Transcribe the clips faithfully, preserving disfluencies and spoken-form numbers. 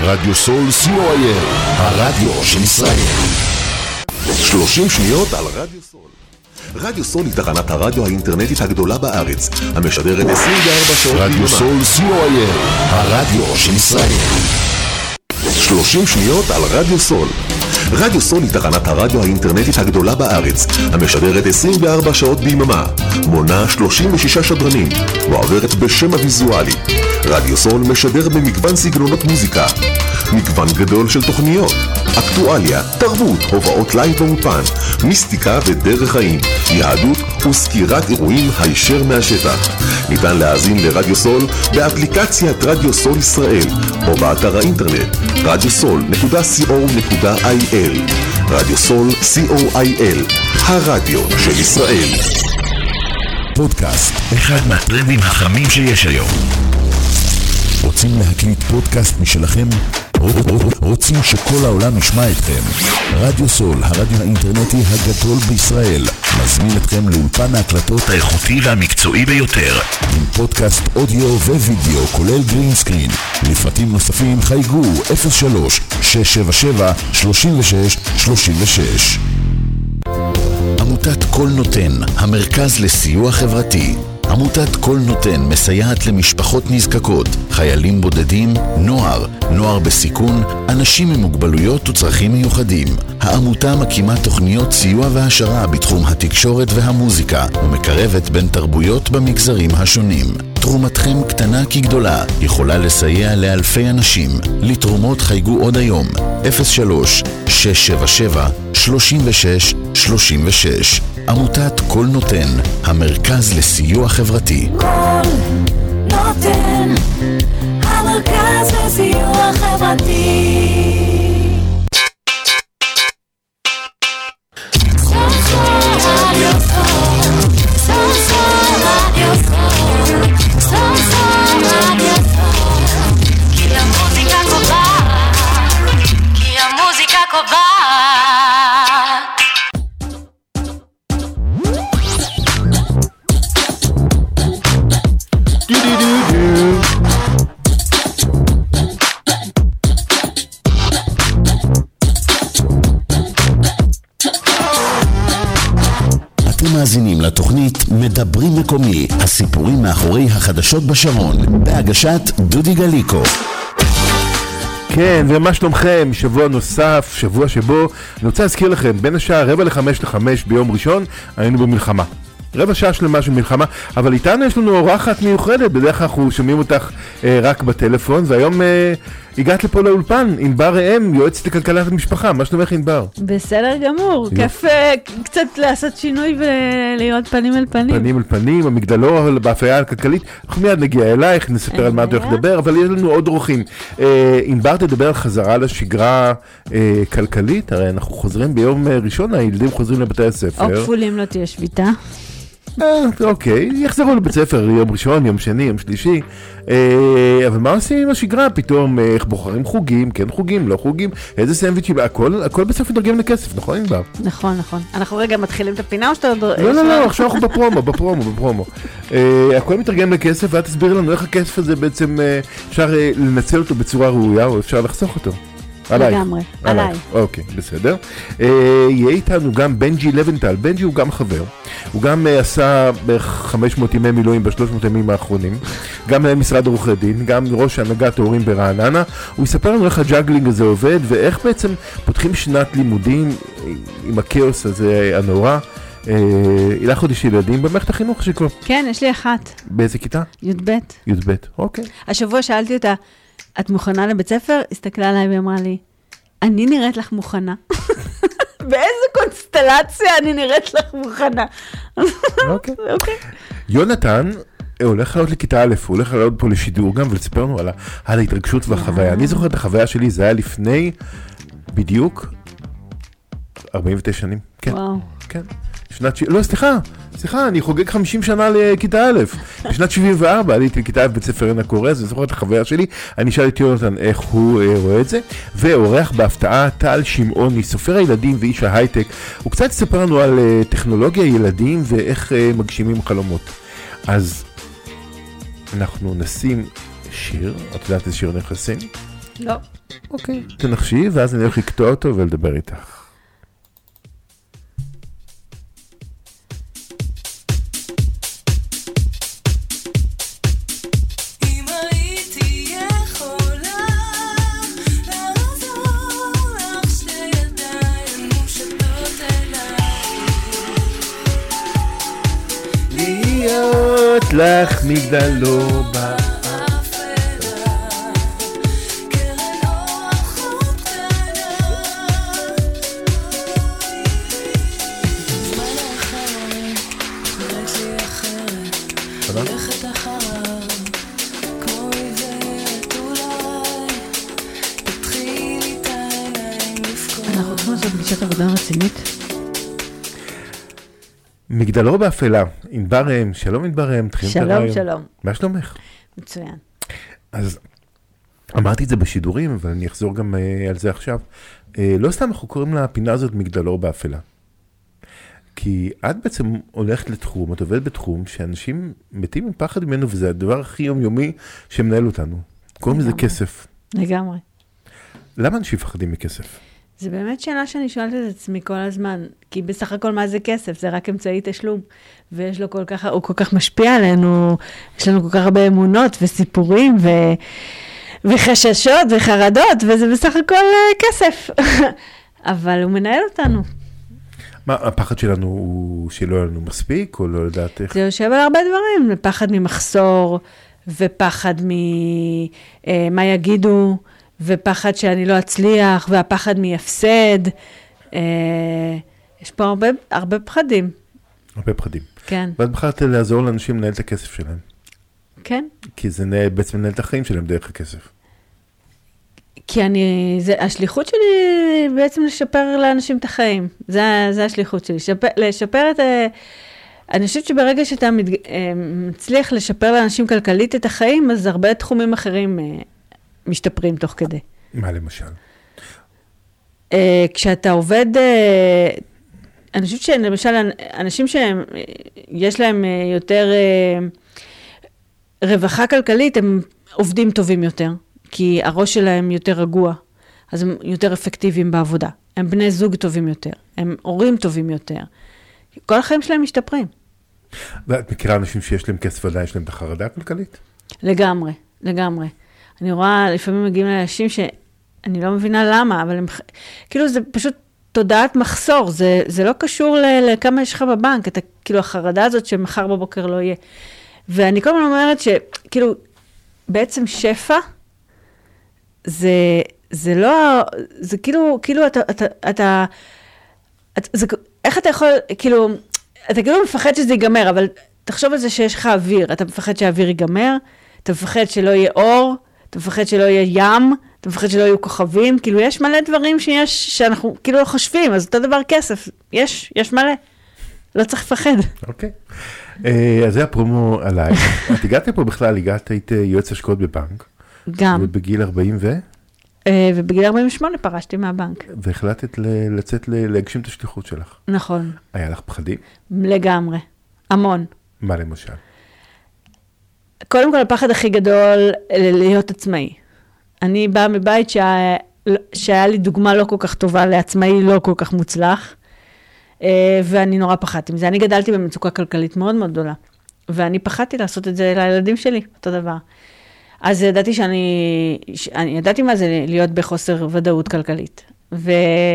רדיו סול סי או איי אל, הרדיו של ישראל. שלושים שניות על רדיו סול. רדיו סול היא תחנת הרדיו האינטרנטית הגדולה בארץ, המשדרת עשרים וארבע שעות ביממה. רדיו סול סי או איי אל, הרדיו של ישראל. שלושים שניות על רדיו סול. רדיו סול היא תחנת הרדיו האינטרנטית הגדולה בארץ, המשדרת עשרים וארבע שעות ביממה, מונה שלושים ושישה שדרנים, ועוברת בשם הוויזואלי. רדיו סול משדר במגוון סגנונות מוזיקה, מגוון גדול של תוכניות, אקטואליה, תרבות, הובאות לייב ואופן, מיסטיקה ודרך חיים, יהדות וסקירת אירועים הישר מהשטח. ניתן להאזין לרדיו סול באפליקציית רדיו סול ישראל, או באתר האינטרנט רדיו סול נקודה סי או נקודה איי אל. רדיו סול סי או איי אל, הרדיו של ישראל. פודקאסט, אחד מהטרנדים החמים שיש היום. רוצים להקליט פודקאסט משלכם? רוצים שכל העולם ישמע אתכם? רדיו סול, הרדיו האינטרנטי הגדול בישראל, מזמין אתכם לאולפן ההקלטות האיכותי והמקצועי ביותר, עם פודקאסט אודיו ווידאו כולל גרין סקרין. לפרטים נוספים חייגו אפס שלוש שש שבע שבע שלושים ושש שלושים ושש. עמותת כל נותן, המרכז לסיוע חברתי. עמותת כל נותן מסייעת למשפחות נזקקות, חיילים בודדים, נוער, נוער בסיכון, אנשים עם מוגבלויות וצרכים מיוחדים. העמותה מקימה תוכניות סיוע והשרה בתחום התקשורת והמוזיקה, ומקרבת בין תרבויות במגזרים השונים. תרומתכם קטנה כגדולה, יכולה לסייע לאלפי אנשים. לתרומות חייגו עוד היום, אפס שלוש שש שבע שבע שלושים ושש שלושים ושש. עמותת כל נותן, המרכז לסיוע חברתי. כל נותן, המרכז לסיוע חברתי. מאזינים לתוכנית מדברים מקומי, הסיפורים מאחורי החדשות בשרון, בהגשת דודי גליקו. כן, ומה שלומכם? שבוע נוסף, שבוע שבו אני רוצה להזכיר לכם, בין השעה רבע לחמש לחמש ביום ראשון היינו במלחמה. רבע שעה שלמה של מלחמה, אבל איתנו יש לנו אורחת מיוחדת, בדרך כלל אנחנו שומעים אותך אה, רק בטלפון, והיום אה, הגעת לפה לאולפן, ענבר ראם, יועצת לכלכלת המשפחה. מה שלומך ענבר? בסדר גמור, כיף אה, קצת לעשות שינוי ולהיות פנים אל פנים. פנים אל פנים, המגדלור בהפעיה הכלכלית, אנחנו מיד נגיע אלייך, נספר על מה אתה הולך לדבר, אבל יש לנו עוד אורחים. אה, ענבר תדבר על חזרה לשגרה אה, כלכלית, הרי אנחנו חוזרים ביום ראשון, הילדים חוזרים לבתי הספר. או כפולים לא תהיה שביתה. אוקיי, יחזרו לבית ספר יום ראשון, יום שני, יום שלישי, אבל מה עושים עם השגרה? פתאום איך בוחרים חוגים, כן חוגים, לא חוגים, איזה סנדוויצ'ים, הכל בסוף מתרגם לכסף, נכון ענבר? נכון, נכון. אנחנו רגע מתחילים את הפינה או שאתה עוד... לא, לא, לא, עכשיו אנחנו בפרומו, בפרומו, בפרומו. הכל מתרגם לכסף, ואת תסביר לנו איך הכסף הזה בעצם אפשר לנצל אותו בצורה ראויה, או אפשר לחסוך אותו. לגמרי, עליי. אוקיי, בסדר. יהיה איתנו גם בנג'י לבנטל. בנג'י הוא גם חבר. הוא גם עשה בערך חמש מאות ימי מילואים ב-שלוש מאות ימים האחרונים. גם מנהל משרד עורכי דין, גם ראש הנהגת ההורים ברעננה. הוא יספר לנו איך הג'אגלינג הזה עובד, ואיך בעצם פותחים שנת לימודים עם הכאוס הזה הנורא. אילך עוד יש ילדים במערכת החינוך שכבר. כן, יש לי אחת. באיזה כיתה? י' ב'. י' ב', אוקיי. השבוע שאלתי אותה, את מוכנה לבית ספר? הסתכלה עליי ואמרה לי, אני נראית לך מוכנה. באיזה קונסטלציה אני נראית לך מוכנה. אוקיי. יונתן הולך לעלות לכיתה א', הוא הולך לעלות פה לשידור גם, ולספר לנו על ההתרגשות והחוויה. אני זוכר את החוויה שלי, זה היה לפני בדיוק ארבעים ותשע שנים. כן. וואו. כן. שנת ש... לא, סליחה, סליחה, אני חוגג חמישים שנה לכיתה א'. בשנת שבעים וארבע עליתי לכיתה א' בית ספר עין הקורא, זה זוכר את החוויה שלי. אני שאל את יונתן איך הוא אה, רואה את זה. ואורח בהפתעה טל שמעוני, סופר הילדים ואיש ההייטק. הוא קצת יספר לנו על אה, טכנולוגיה ילדים ואיך אה, מגשימים חלומות. אז אנחנו נשים שיר, את יודעת איזה שיר נכנסים? לא. אוקיי. תנחשי, ואז אני הולך לקטוע אותו ולדבר איתך. לך מגדלו באפלה. הולכת אחריו כמו עיוורת אולי תתחיל איתה אליי לפקור. אנחנו צריכים לעשות פגישת עבודה רצינית. מגדלו באפלה, ענבר ראם, שלום ענבר ראם, תחילת הרעיון. שלום, שלום. מה שלומך? מצוין. אז אמרתי את זה בשידורים, אבל אני אחזור גם uh, על זה עכשיו. Uh, לא סתם אנחנו קוראים לפינה הזאת מגדלו באפלה. כי את בעצם הולכת לתחום, את עובדת בתחום, שאנשים מתים מפחד ממנו, וזה הדבר הכי יומיומי שמנהל אותנו. קוראים לזה כסף. לגמרי. למה אנשים מפחדים מכסף? זה באמת שאלה שאני שואלת את עצמי כל הזמן, כי בסך הכל מה זה כסף? זה רק אמצעי תשלום, ויש לו כל כך, הוא כל כך משפיע עלינו, יש לנו כל כך הרבה אמונות וסיפורים ו... וחששות וחרדות, וזה בסך הכל כסף. אבל הוא מנהל אותנו. מה, הפחד שלנו הוא שלא יהיה לנו מספיק, או לא לדעת איך? זה יושב על הרבה דברים, פחד ממחסור, ופחד ממה יגידו, ופחד שאני לא אצליח, והפחד מיפסד. יש פה הרבה, הרבה פחדים. הרבה פחדים. כן. ואת בחרת לעזור לאנשים לנהל את הכסף שלהם. כן. כי זה נהל, בעצם מנהל את החיים שלהם דרך הכסף. כי אני, זה, השליחות שלי בעצם לשפר לאנשים את החיים. זה, זה השליחות שלי. לשפר, לשפר את... אני חושבת שברגע שאתה מתג... מצליח לשפר לאנשים כלכלית את החיים, אז הרבה תחומים אחרים משתפרים תוך כדי. מה למשל? כשאתה עובד, אני חושבת שלמשל, אנשים שיש להם יותר רווחה כלכלית, הם עובדים טובים יותר, כי הראש שלהם יותר רגוע, אז הם יותר אפקטיביים בעבודה. הם בני זוג טובים יותר, הם הורים טובים יותר. כל החיים שלהם משתפרים. ואת מכירה אנשים שיש להם כסף ועדיין יש להם את החרדה הכלכלית? לגמרי, לגמרי. אני רואה, לפעמים מגיעים לאנשים שאני לא מבינה למה, אבל הם, כאילו זה פשוט תודעת מחסור, זה, זה לא קשור ל, לכמה יש לך בבנק, אתה, כאילו החרדה הזאת שמחר בבוקר לא יהיה. ואני כל הזמן אומרת שכאילו, בעצם שפע, זה, זה לא, זה כאילו, כאילו אתה, אתה, אתה, אתה זה, איך אתה יכול, כאילו, אתה כאילו מפחד שזה ייגמר, אבל תחשוב על זה שיש לך אוויר, אתה מפחד שהאוויר ייגמר, אתה מפחד שלא יהיה אור, אתה מפחד שלא יהיה ים, אתה מפחד שלא יהיו כוכבים, כאילו יש מלא דברים שיש, שאנחנו כאילו לא חושבים, אז אותו דבר כסף, יש, יש מלא, לא צריך לפחד. אוקיי, אז זה הפרומו עליי, את הגעת פה בכלל, הגעת היית יועץ השקעות בבנק, גם. ובגיל ארבעים ו? ובגיל ארבעים ושמונה פרשתי מהבנק. והחלטת לצאת להגשים את השליחות שלך. נכון. היה לך פחדים? לגמרי, המון. מה למשל? קודם כל, הפחד הכי גדול להיות עצמאי. אני באה מבית שהיה, שהיה לי דוגמה לא כל כך טובה לעצמאי, לא כל כך מוצלח, ואני נורא פחדתי מזה. אני גדלתי במצוקה כלכלית מאוד מאוד גדולה, ואני פחדתי לעשות את זה לילדים שלי, אותו דבר. אז ידעתי שאני, אני ידעתי מה זה להיות בחוסר ודאות כלכלית. ו...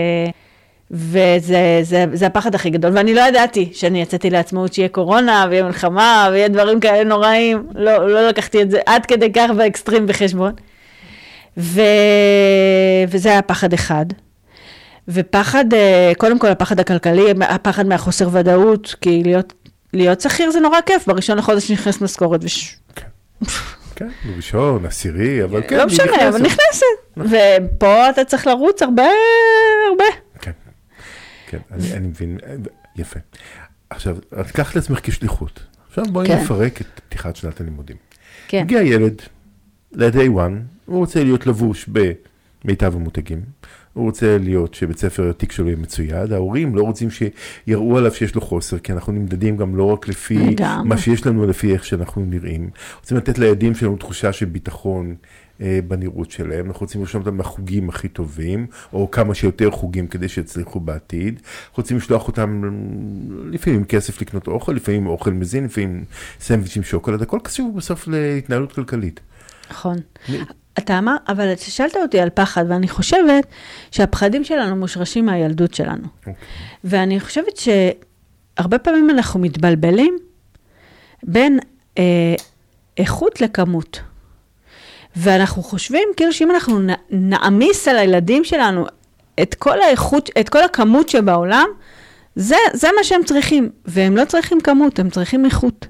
וזה זה, זה הפחד הכי גדול, ואני לא ידעתי שאני יצאתי לעצמאות שיהיה קורונה, ויהיה מלחמה, ויהיה דברים כאלה נוראים, לא, לא לקחתי את זה עד כדי כך באקסטרים בחשבון. ו... וזה היה פחד אחד. ופחד, קודם כל הפחד הכלכלי, הפחד מהחוסר ודאות, כי להיות, להיות שכיר זה נורא כיף, בראשון לחודש נכנס משכורת וש... כן, בראשון, עשירי, אבל כן, לא משנה, אבל נכנסת. ופה אתה צריך לרוץ הרבה, הרבה. כן, כן, אני, אני מבין, יפה. עכשיו, את קח לעצמך כשליחות. עכשיו בואי כן. נפרק את פתיחת שנת הלימודים. כן. הגיע ילד ל-day one, הוא רוצה להיות לבוש במיטב המותגים, הוא רוצה להיות שבית ספר התיק שלו יהיה מצויד, ההורים לא רוצים שיראו עליו שיש לו חוסר, כי אנחנו נמדדים גם לא רק לפי גם. מה שיש לנו, לפי איך שאנחנו נראים. רוצים לתת לילדים שלנו תחושה של ביטחון אה, בנראות שלהם, אנחנו רוצים לרשום אותם בחוגים הכי טובים, או כמה שיותר חוגים כדי שיצליחו בעתיד. אנחנו רוצים לשלוח אותם לפעמים כסף לקנות אוכל, לפעמים אוכל מזין, לפעמים סנדוויץ' עם שוקולד, הכל קשור בסוף להתנהלות כלכלית. נכון. אתה אמר, אבל אתה שאלת אותי על פחד, ואני חושבת שהפחדים שלנו מושרשים מהילדות שלנו. Okay. ואני חושבת שהרבה פעמים אנחנו מתבלבלים בין אה, איכות לכמות. ואנחנו חושבים כאילו שאם אנחנו נ, נעמיס על הילדים שלנו את כל האיכות, את כל הכמות שבעולם, זה, זה מה שהם צריכים. והם לא צריכים כמות, הם צריכים איכות.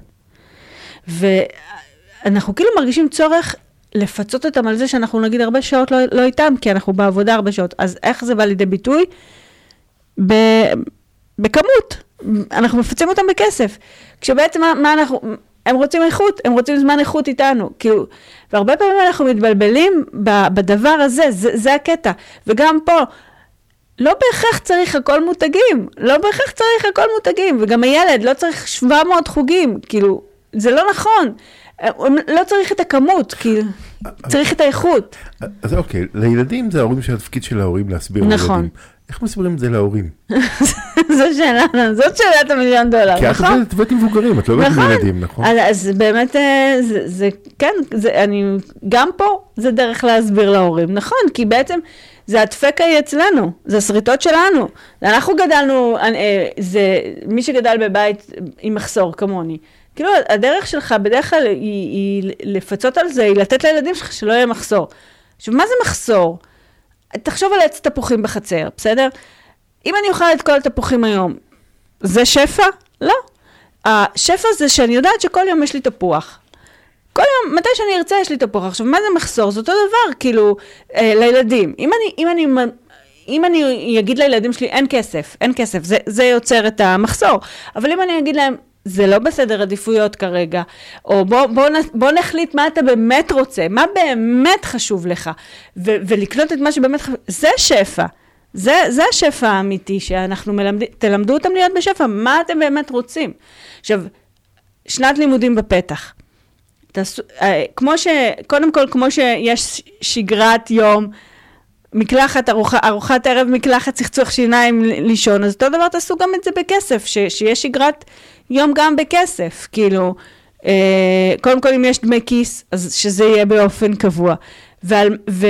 ואנחנו כאילו מרגישים צורך לפצות אותם על זה שאנחנו נגיד הרבה שעות לא, לא איתם, כי אנחנו בעבודה הרבה שעות. אז איך זה בא לידי ביטוי? ב, בכמות. אנחנו מפצים אותם בכסף. כשבעצם מה, מה אנחנו, הם רוצים איכות, הם רוצים זמן איכות איתנו. כאילו, והרבה פעמים אנחנו מתבלבלים בדבר הזה, זה, זה הקטע. וגם פה, לא בהכרח צריך הכל מותגים, לא בהכרח צריך הכל מותגים, וגם הילד לא צריך שבע מאות חוגים, כאילו, זה לא נכון. לא צריך את הכמות, כי צריך את האיכות. אז אוקיי, לילדים זה ההורים שהתפקיד של ההורים להסביר לילדים. נכון. איך מסבירים את זה להורים? זו שאלה, זאת שאלת המיליון דולר, נכון? כי את עובדת עובדת עם מבוגרים, את לא עובדת עם ילדים, נכון? אז באמת, זה כן, גם פה זה דרך להסביר להורים, נכון, כי בעצם זה הדפק היא אצלנו, זה הסריטות שלנו. אנחנו גדלנו, זה מי שגדל בבית עם מחסור כמוני, כאילו, הדרך שלך בדרך כלל היא, היא לפצות על זה, היא לתת לילדים שלך שלא יהיה מחסור. עכשיו, מה זה מחסור? תחשוב על עץ תפוחים בחצר, בסדר? אם אני אוכל את כל התפוחים היום, זה שפע? לא. השפע זה שאני יודעת שכל יום יש לי תפוח. כל יום, מתי שאני ארצה יש לי תפוח. עכשיו, מה זה מחסור? זה אותו דבר, כאילו, אה, לילדים. אם אני, אם אני, אם אני אגיד לילדים שלי, אין כסף, אין כסף, זה, זה יוצר את המחסור. אבל אם אני אגיד להם, זה לא בסדר עדיפויות כרגע, או בוא, בוא, בוא נחליט מה אתה באמת רוצה, מה באמת חשוב לך, ו- ולקנות את מה שבאמת חשוב, זה שפע, זה, זה השפע האמיתי, שאנחנו מלמדים, תלמדו אותם להיות בשפע, מה אתם באמת רוצים. עכשיו, שנת לימודים בפתח, תעשו, כמו ש, קודם כל, כמו שיש שגרת יום, מקלחת, ארוחה, ארוחת ערב, מקלחת, צחצוח שיניים, לישון, אז אותו דבר תעשו גם את זה בכסף, ש, שיש שגרת יום גם בכסף, כאילו, אה, קודם כל אם יש דמי כיס, אז שזה יהיה באופן קבוע, ועל, ו,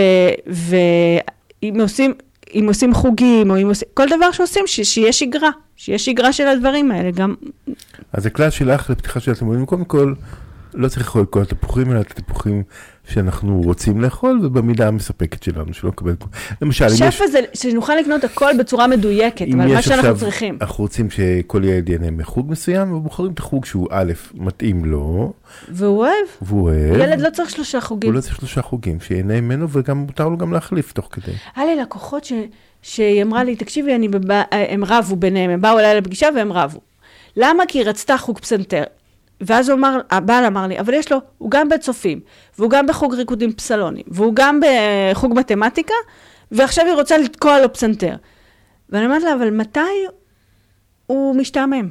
ואם עושים, אם עושים חוגים, או אם עושים, כל דבר שעושים, ש, שיהיה שגרה, שיהיה שגרה של הדברים האלה, גם... אז הכלל שלך לפתיחה של התמודדים, קודם כל, לא צריך לאכול כל התפוחים, אלא את התפוחים שאנחנו רוצים לאכול, ובמידה המספקת שלנו, שלא נקבל... למשל, שפע יש... זה שנוכל לקנות הכל בצורה מדויקת, אבל מה שאנחנו עכשיו, צריכים. אנחנו רוצים שכל ילד ייהנה מחוג מסוים, ובוחרים את החוג שהוא א', מתאים לו. והוא אוהב. והוא אוהב. ילד לא צריך שלושה חוגים. הוא לא צריך שלושה חוגים, שיהנה ממנו, וגם מותר לו גם להחליף תוך כדי. היה לי לקוחות ש... שהיא אמרה לי, תקשיבי, אני בבא... הם רבו ביניהם, הם באו אליי לפגישה והם רבו. למה? כי היא רצתה חוג פסנתר. ואז הוא אמר, הבעל אמר לי, אבל יש לו, הוא גם בצופים, והוא גם בחוג ריקודים פסלונים, והוא גם בחוג מתמטיקה, ועכשיו היא רוצה לתקוע לו פסנתר. ואני אומרת לה, אבל מתי הוא משתעמם?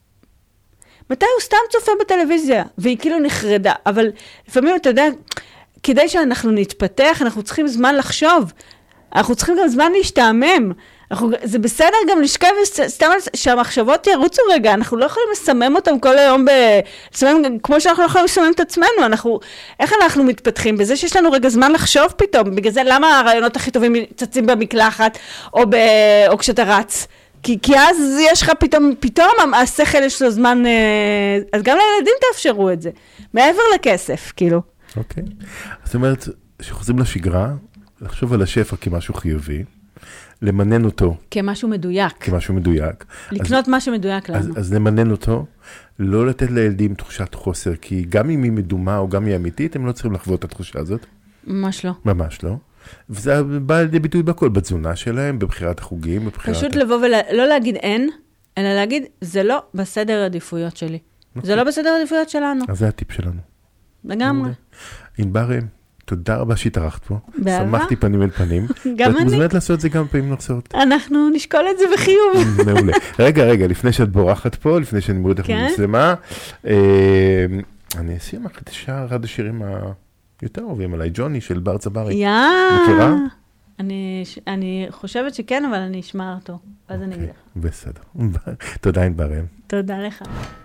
מתי הוא סתם צופה בטלוויזיה? והיא כאילו נחרדה, אבל לפעמים אתה יודע, כדי שאנחנו נתפתח, אנחנו צריכים זמן לחשוב, אנחנו צריכים גם זמן להשתעמם, אנחנו, זה בסדר גם לשכב סתם שהמחשבות ירוצו רגע, אנחנו לא יכולים לסמם אותם כל היום, ב, לסמם, כמו שאנחנו לא יכולים לסמם את עצמנו, אנחנו, איך אנחנו מתפתחים? בזה שיש לנו רגע זמן לחשוב פתאום, בגלל זה למה הרעיונות הכי טובים צצים במקלחת, או, ב, או כשאתה רץ? כי, כי אז יש לך פתאום, פתאום השכל יש לו זמן, אז גם לילדים תאפשרו את זה, מעבר לכסף, כאילו. אוקיי, זאת אומרת, שחוזרים לשגרה, לחשוב על השפע כמשהו חיובי, למנן אותו. כמשהו מדויק. כמשהו מדויק. לקנות אז, משהו מדויק לנו. אז, אז למנן אותו, לא לתת לילדים תחושת חוסר, כי גם אם היא מדומה או גם אם היא אמיתית, הם לא צריכים לחוות את התחושה הזאת. ממש לא. ממש לא. וזה בא לידי ביטוי בכל, בתזונה שלהם, בבחירת החוגים, בבחירת... פשוט לבוא ולא להגיד אין, אלא להגיד, זה לא בסדר העדיפויות שלי. זה לא בסדר העדיפויות שלנו. אז זה הטיפ שלנו. לגמרי. ענבר, תודה רבה שהתארחת פה. באהבה. שמחתי פנים אל פנים. גם אני. ואת מוזמנת לעשות את זה כמה פעמים נוסעות. אנחנו נשקול את זה בחיוב. מעולה. רגע, רגע, לפני שאת בורחת פה, לפני שאני מוריד לך במצלמה, אני אשים לך את השער עד השירים יותר אוהבים עליי, ג'וני של בר צברי. יא! מכירה? אני, אני חושבת שכן, אבל אני אשמע אותו. אז אני אגיד לך. בסדר. תודה, ענבר. תודה לך.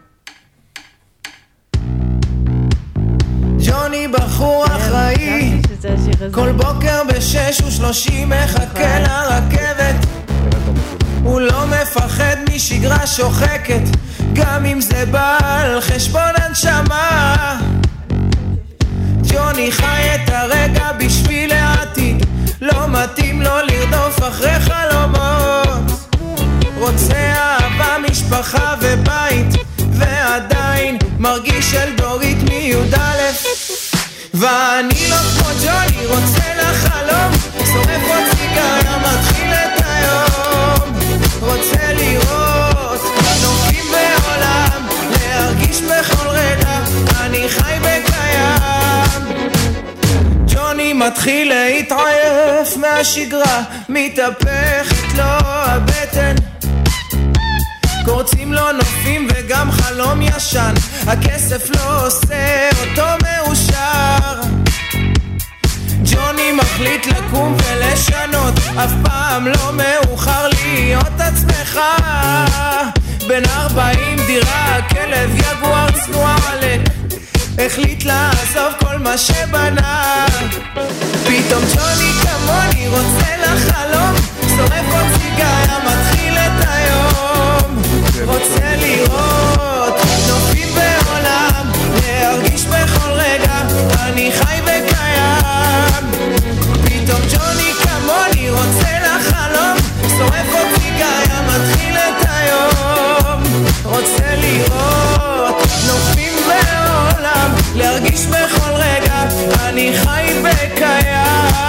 ג'וני בחור אחראי, שזה השיר הזה. כל בוקר בשש ושלושים מחכה לרכבת, הוא לא מפחד משגרה שוחקת, גם אם זה בא על חשבון הנשמה. ג'וני חי את הרגע בשביל העתיד, לא מתאים לו לרדוף אחרי חלומות, רוצה אהבה, משפחה ובית, ועדיין מרגיש של דורית מי"א. ואני לא כמו ג'וני, רוצה לחלום, שורף עוד סיגריה, מתחיל את היום, רוצה לראות נופים בעולם, להרגיש בכל רגע אני חי וקיים. ג'וני מתחיל להתעייף מהשגרה, מתהפכת לו הבטן, קורצים לו נופים וגם חלום ישן, הכסף לא עושה אותו מאושר. ג'וני מחליט לקום ולשנות, אף פעם לא מאוחר להיות עצמך. בן ארבעים דירה, כלב יגואר צנוע עלק, החליט לעזוב כל מה שבנה. פתאום ג'וני כמוני רוצה לחלום, שורף עוד סיגריה, מתחיל את היום, רוצה לראות נופים בעולם, להרגיש בכל רגע אני חי וקיים. פתאום ג'וני כמוני רוצה לחלום, שורף עוד סיגריה, מתחיל את היום, רוצה לראות נופים בעולם, להרגיש בכל רגע אני חי וקיים.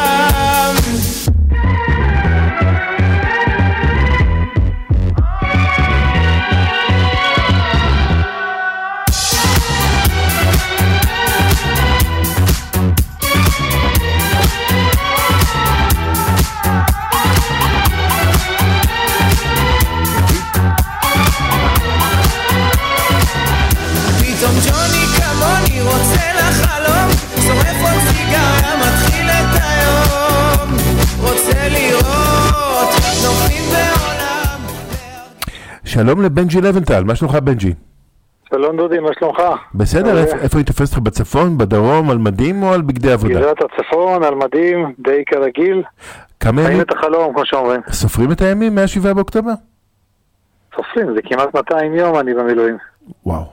פתאום ג'וני כמוני רוצה לחלום, שורף עוד סיגריה, מתחיל את היום, רוצה לראות נופים בעולם. שלום לבנג'י לבנטל, מה שלומך בנג'י? שלום דודי, מה שלומך? בסדר, איפה- איפה היא תופסת לך? בצפון, בדרום, על מדים או על בגדי עבודה? גזרת הצפון, על מדים, די כרגיל. כמה חיים ימים? את החלום, כמו שאומרים. סופרים את הימים מהשבעה באוקטובר? סופרים, זה כמעט מאתיים יום אני במילואים. וואו.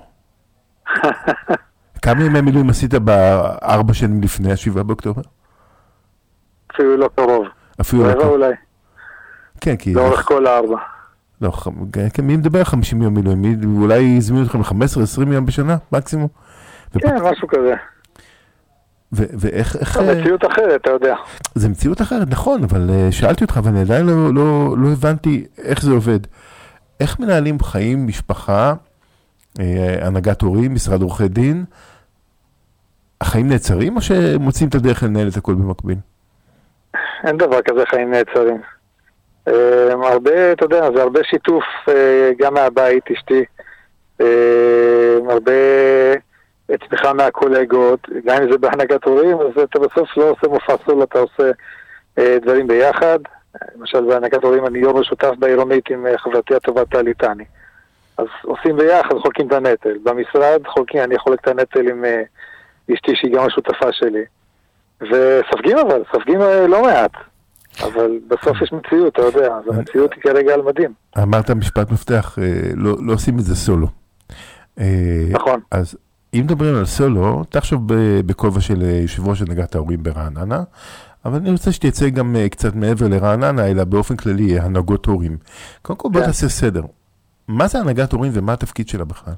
כמה ימי מילואים עשית בארבע שנים לפני השבעה באוקטובר? אפילו לא קרוב. אפילו לא רבע כמה. אולי, כן, כי... לאורך כל הארבע. לא, ח- כן, מי מדבר על חמישים יום מילואים? מי- אולי הזמינו אתכם ל-חמש עשרה עשרים יום בשנה, מקסימום? ופ- כן, משהו כזה. ו- ואיך... איך, טוב, אה, מציאות אחרת, אתה יודע. זה מציאות אחרת, נכון, אבל אה, שאלתי אותך, ואני עדיין לא, לא, לא הבנתי איך זה עובד. איך מנהלים חיים, משפחה, אה, הנהגת הורים, משרד עורכי דין? החיים נעצרים או שמוצאים את הדרך לנהל את הכל במקביל? אין דבר כזה חיים נעצרים. אה, הרבה, אתה יודע, זה הרבה שיתוף, אה, גם מהבית, אשתי. אה, הרבה תמיכה מהקולגות, גם אם זה בהנהגת הורים, אז אתה בסוף לא עושה מופע סול, אתה עושה אה, דברים ביחד. למשל, בהנהגת הורים אני יום משותף בעירונית עם אה, חברתי הטובה טלי טני. אז עושים ביחד, חולקים את הנטל. במשרד חולקים, אני חולק את הנטל עם אה, אשתי שהיא גם השותפה שלי. וספגים אבל, ספגים אה, לא מעט. אבל בסוף יש מציאות, אתה יודע, אז המציאות היא כרגע על מדים. אמרת משפט מפתח, אה, לא, לא עושים את זה סולו. אה, נכון. אז אם מדברים על סולו, תחשוב ב- בכובע של אה, יושב ראש הנהגת ההורים ברעננה, אבל אני רוצה שתייצא גם אה, קצת מעבר לרעננה, אלא באופן כללי אה, הנהגות הורים. קודם כל בוא כן. תעשה סדר. מה זה הנהגת הורים ומה התפקיד שלה בכלל?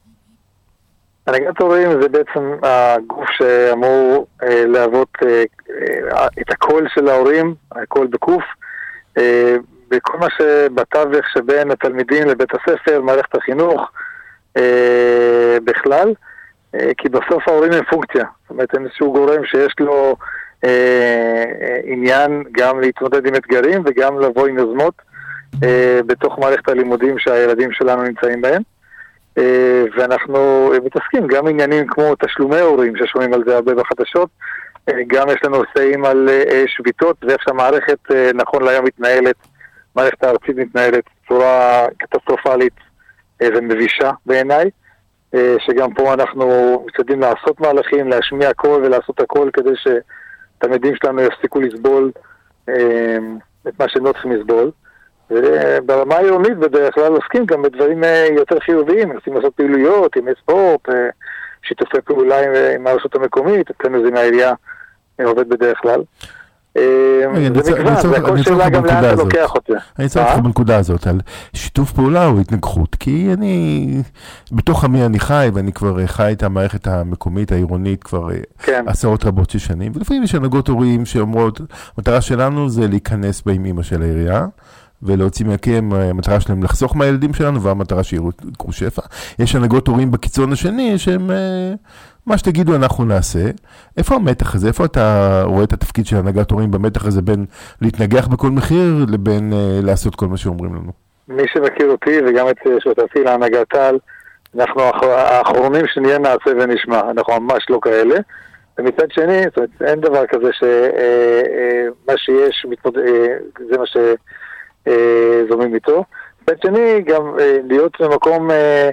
הנהגת הורים זה בעצם הגוף שאמור אה, להוות אה, אה, את הקול של ההורים, הקול בקוף, אה, בכל מה שבתווך שבין התלמידים לבית הספר, מערכת החינוך, אה, בכלל, אה, כי בסוף ההורים הם פונקציה, זאת אומרת הם איזשהו גורם שיש לו אה, אה, עניין גם להתמודד עם אתגרים וגם לבוא עם יוזמות אה, בתוך מערכת הלימודים שהילדים שלנו נמצאים בהם. ואנחנו מתעסקים גם עניינים כמו תשלומי הורים, ששומעים על זה הרבה בחדשות, גם יש לנו נושאים על שביתות, ואיך שהמערכת נכון להיום מתנהלת, מערכת הארצית מתנהלת בצורה קטסטרופלית ומבישה בעיניי, שגם פה אנחנו משתדלים לעשות מהלכים, להשמיע הכל ולעשות הכל כדי שתלמידים שלנו יפסיקו לסבול את מה שהם לא צריכים לסבול. וברמה העירונית בדרך כלל עוסקים גם בדברים יותר חיוביים, עושים לעשות פעילויות, עם ספורט, שיתופי פעולה עם הרשות המקומית, אצלנו זה מהעירייה עובד בדרך כלל. זה מגוון, זה הכל שאלה גם לאן אתה לוקח אותה. אני אצטרך אותך בנקודה הזאת, על שיתוף פעולה או התנגחות, כי אני, בתוך עמי אני חי, ואני כבר חי את המערכת המקומית, העירונית, כבר עשרות רבות של שנים, ולפעמים יש הנהגות הורים שאומרות, המטרה שלנו זה להיכנס באימא של העירייה, ולהוציא מהקם, המטרה שלהם לחסוך מהילדים שלנו, והמטרה שיראו שפע. יש הנהגות הורים בקיצון השני, שהם, מה שתגידו אנחנו נעשה. איפה המתח הזה? איפה אתה רואה את התפקיד של הנהגת הורים במתח הזה, בין להתנגח בכל מחיר, לבין לעשות כל מה שאומרים לנו? מי שמכיר אותי, וגם את שותפי להנהגת טל, אנחנו האחרונים שנהיה נעשה ונשמע. אנחנו ממש לא כאלה. ומצד שני, זאת אומרת, אין דבר כזה שמה שיש, זה מה ש... זורמים איתו. בית שני, גם להיות במקום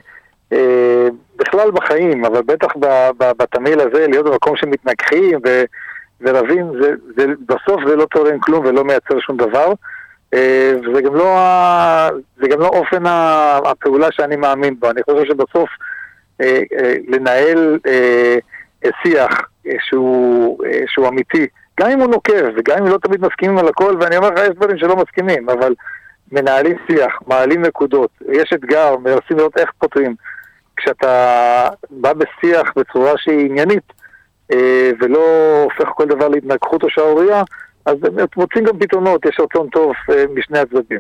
בכלל בחיים, אבל בטח בתמיל הזה, להיות במקום שמתנגחים ורבים, בסוף זה לא תורם כלום ולא מייצר שום דבר, וזה גם לא, זה גם לא אופן הפעולה שאני מאמין בו. אני חושב שבסוף לנהל שיח שהוא, שהוא אמיתי, גם אם הוא נוקב, וגם אם לא תמיד מסכימים על הכל, ואני אומר לך, יש דברים שלא מסכימים, אבל מנהלים שיח, מעלים נקודות, יש אתגר, מנסים לראות איך פותרים. כשאתה בא בשיח בצורה שהיא עניינית, ולא הופך כל דבר להתנגחות או שעוריה, אז מוצאים גם פתרונות, יש רצון טוב משני הצדדים.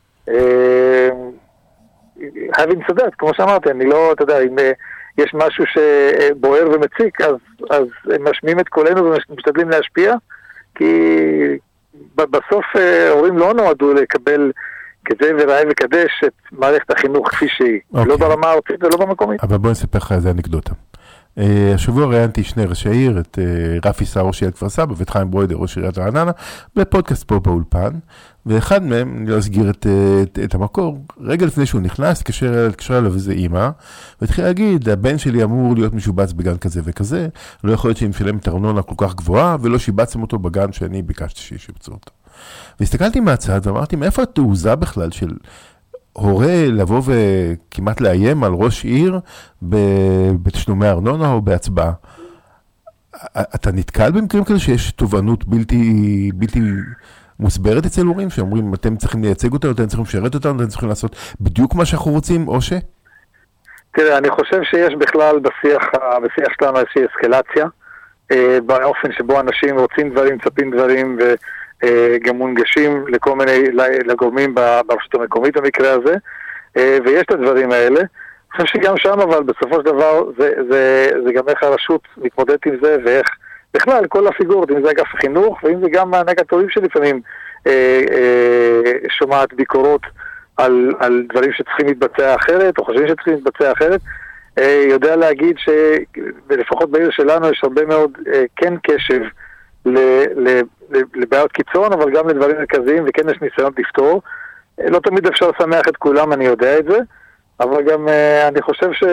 having said that, כמו שאמרתי, אני לא, אתה יודע, אם יש משהו שבוער ומציק, אז, אז הם משמיעים את קולנו ומשתדלים להשפיע, כי בסוף הורים לא נועדו לקבל כזה וראה וקדש את מערכת החינוך כפי שהיא, okay. לא ברמה הארצית ולא במקומית. אבל בוא נספר לך איזה אנקדוטה. Uh, השבוע ראיינתי שני ראשי העיר, את uh, רפי שר ראש עיריית כפר סבא ואת חיים ברוידר ראש עיריית רעננה, בפודקאסט פה באולפן, ואחד מהם, אני לא אסגיר את, את, את המקור, רגע לפני שהוא נכנס, התקשר אליו איזה אימא, והתחיל להגיד, הבן שלי אמור להיות משובץ בגן כזה וכזה, לא יכול להיות שהיא משלמת ארנונה כל כך גבוהה, ולא שיבצתם אותו בגן שאני ביקשתי שישבצו אותו. והסתכלתי מהצד ואמרתי, מאיפה התעוזה בכלל של הורה לבוא וכמעט לאיים על ראש עיר בתשלומי ארנונה או בהצבעה? אתה נתקל במקרים כאלה שיש תובענות בלתי, בלתי מוסברת אצל הורים, שאומרים, אתם צריכים לייצג אותנו, אתם צריכים לשרת אותנו, אתם צריכים לעשות בדיוק מה שאנחנו רוצים, או ש? תראה, אני חושב שיש בכלל בשיח, בשיח שלנו איזושהי אסקלציה, באופן שבו אנשים רוצים דברים, מצפים דברים, ו... גם מונגשים לכל מיני, לגורמים ברשות המקומית במקרה הזה, ויש את הדברים האלה. אני חושב שגם שם, אבל בסופו של דבר, זה, זה, זה גם איך הרשות מתמודדת עם זה, ואיך בכלל כל הפיגורות, אם זה אגף החינוך, ואם זה גם הנהגת הורים שלפעמים אה, אה, שומעת ביקורות על, על דברים שצריכים להתבצע אחרת, או חושבים שצריכים להתבצע אחרת, אה, יודע להגיד שלפחות בעיר שלנו יש הרבה מאוד אה, כן קשב ל, ל, לבעיות קיצון, אבל גם לדברים מרכזיים, וכן יש ניסיון לפתור. לא תמיד אפשר לשמח את כולם, אני יודע את זה, אבל גם אני חושב ש...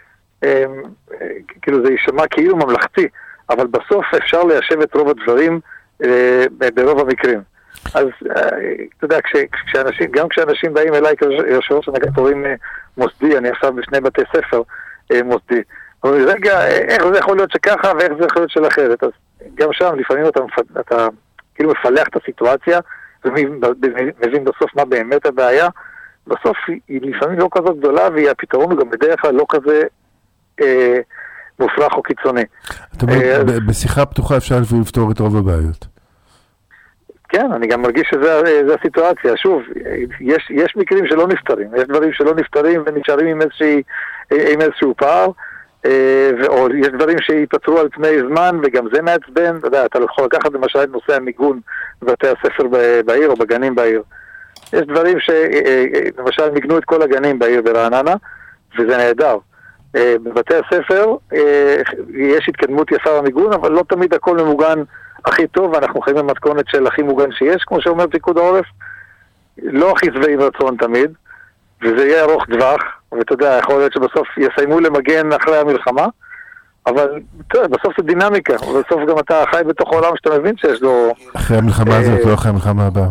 כאילו זה יישמע כאילו ממלכתי, אבל בסוף אפשר ליישב את רוב הדברים ברוב המקרים. אז אתה יודע, כשאנשים, גם כשאנשים באים אליי כיושב ראש הנהגת הורים מוסדי, אני עכשיו בשני בתי ספר מוסדי, אבל רגע, איך זה יכול להיות שככה ואיך זה יכול להיות של אחרת? אז גם שם לפעמים אתה, אתה כאילו מפלח את הסיטואציה ומבין בסוף מה באמת הבעיה. בסוף היא לפעמים לא כזאת גדולה, והפתרון הוא גם בדרך כלל לא כזה אה, מופרך או קיצוני. אתה אומר, אה, בשיחה פתוחה אפשר לפתור את רוב הבעיות. כן, אני גם מרגיש שזה הסיטואציה. שוב, יש, יש מקרים שלא נפתרים, יש דברים שלא נפתרים ונשארים עם, איזושהי, עם איזשהו פער, או יש דברים שיפתרו על פני זמן, וגם זה מעצבן. אתה יודע, אתה יכול לקחת למשל את נושא המיגון בבתי הספר בעיר או בגנים בעיר. יש דברים שלמשל מיגנו את כל הגנים בעיר ברעננה, וזה נהדר. בבתי הספר יש התקדמות יפה במיגון, אבל לא תמיד הכל ממוגן הכי טוב, ואנחנו חיים במתכונת של הכי מוגן שיש, כמו שאומר פיקוד העורף, לא הכי צבעים רצון תמיד, וזה יהיה ארוך טווח, ואתה יודע, יכול להיות שבסוף יסיימו למגן אחרי המלחמה, אבל תראה, בסוף זה דינמיקה, ובסוף גם אתה חי בתוך העולם שאתה מבין שיש לו... אחרי המלחמה הזאת, לא אחרי המלחמה הבאה.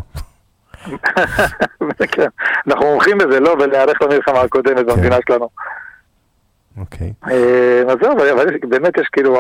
אנחנו מומחים בזה, לא, ולהערך למלחמה הקודמת במדינה שלנו. אוקיי. אז זהו, אבל באמת יש כאילו,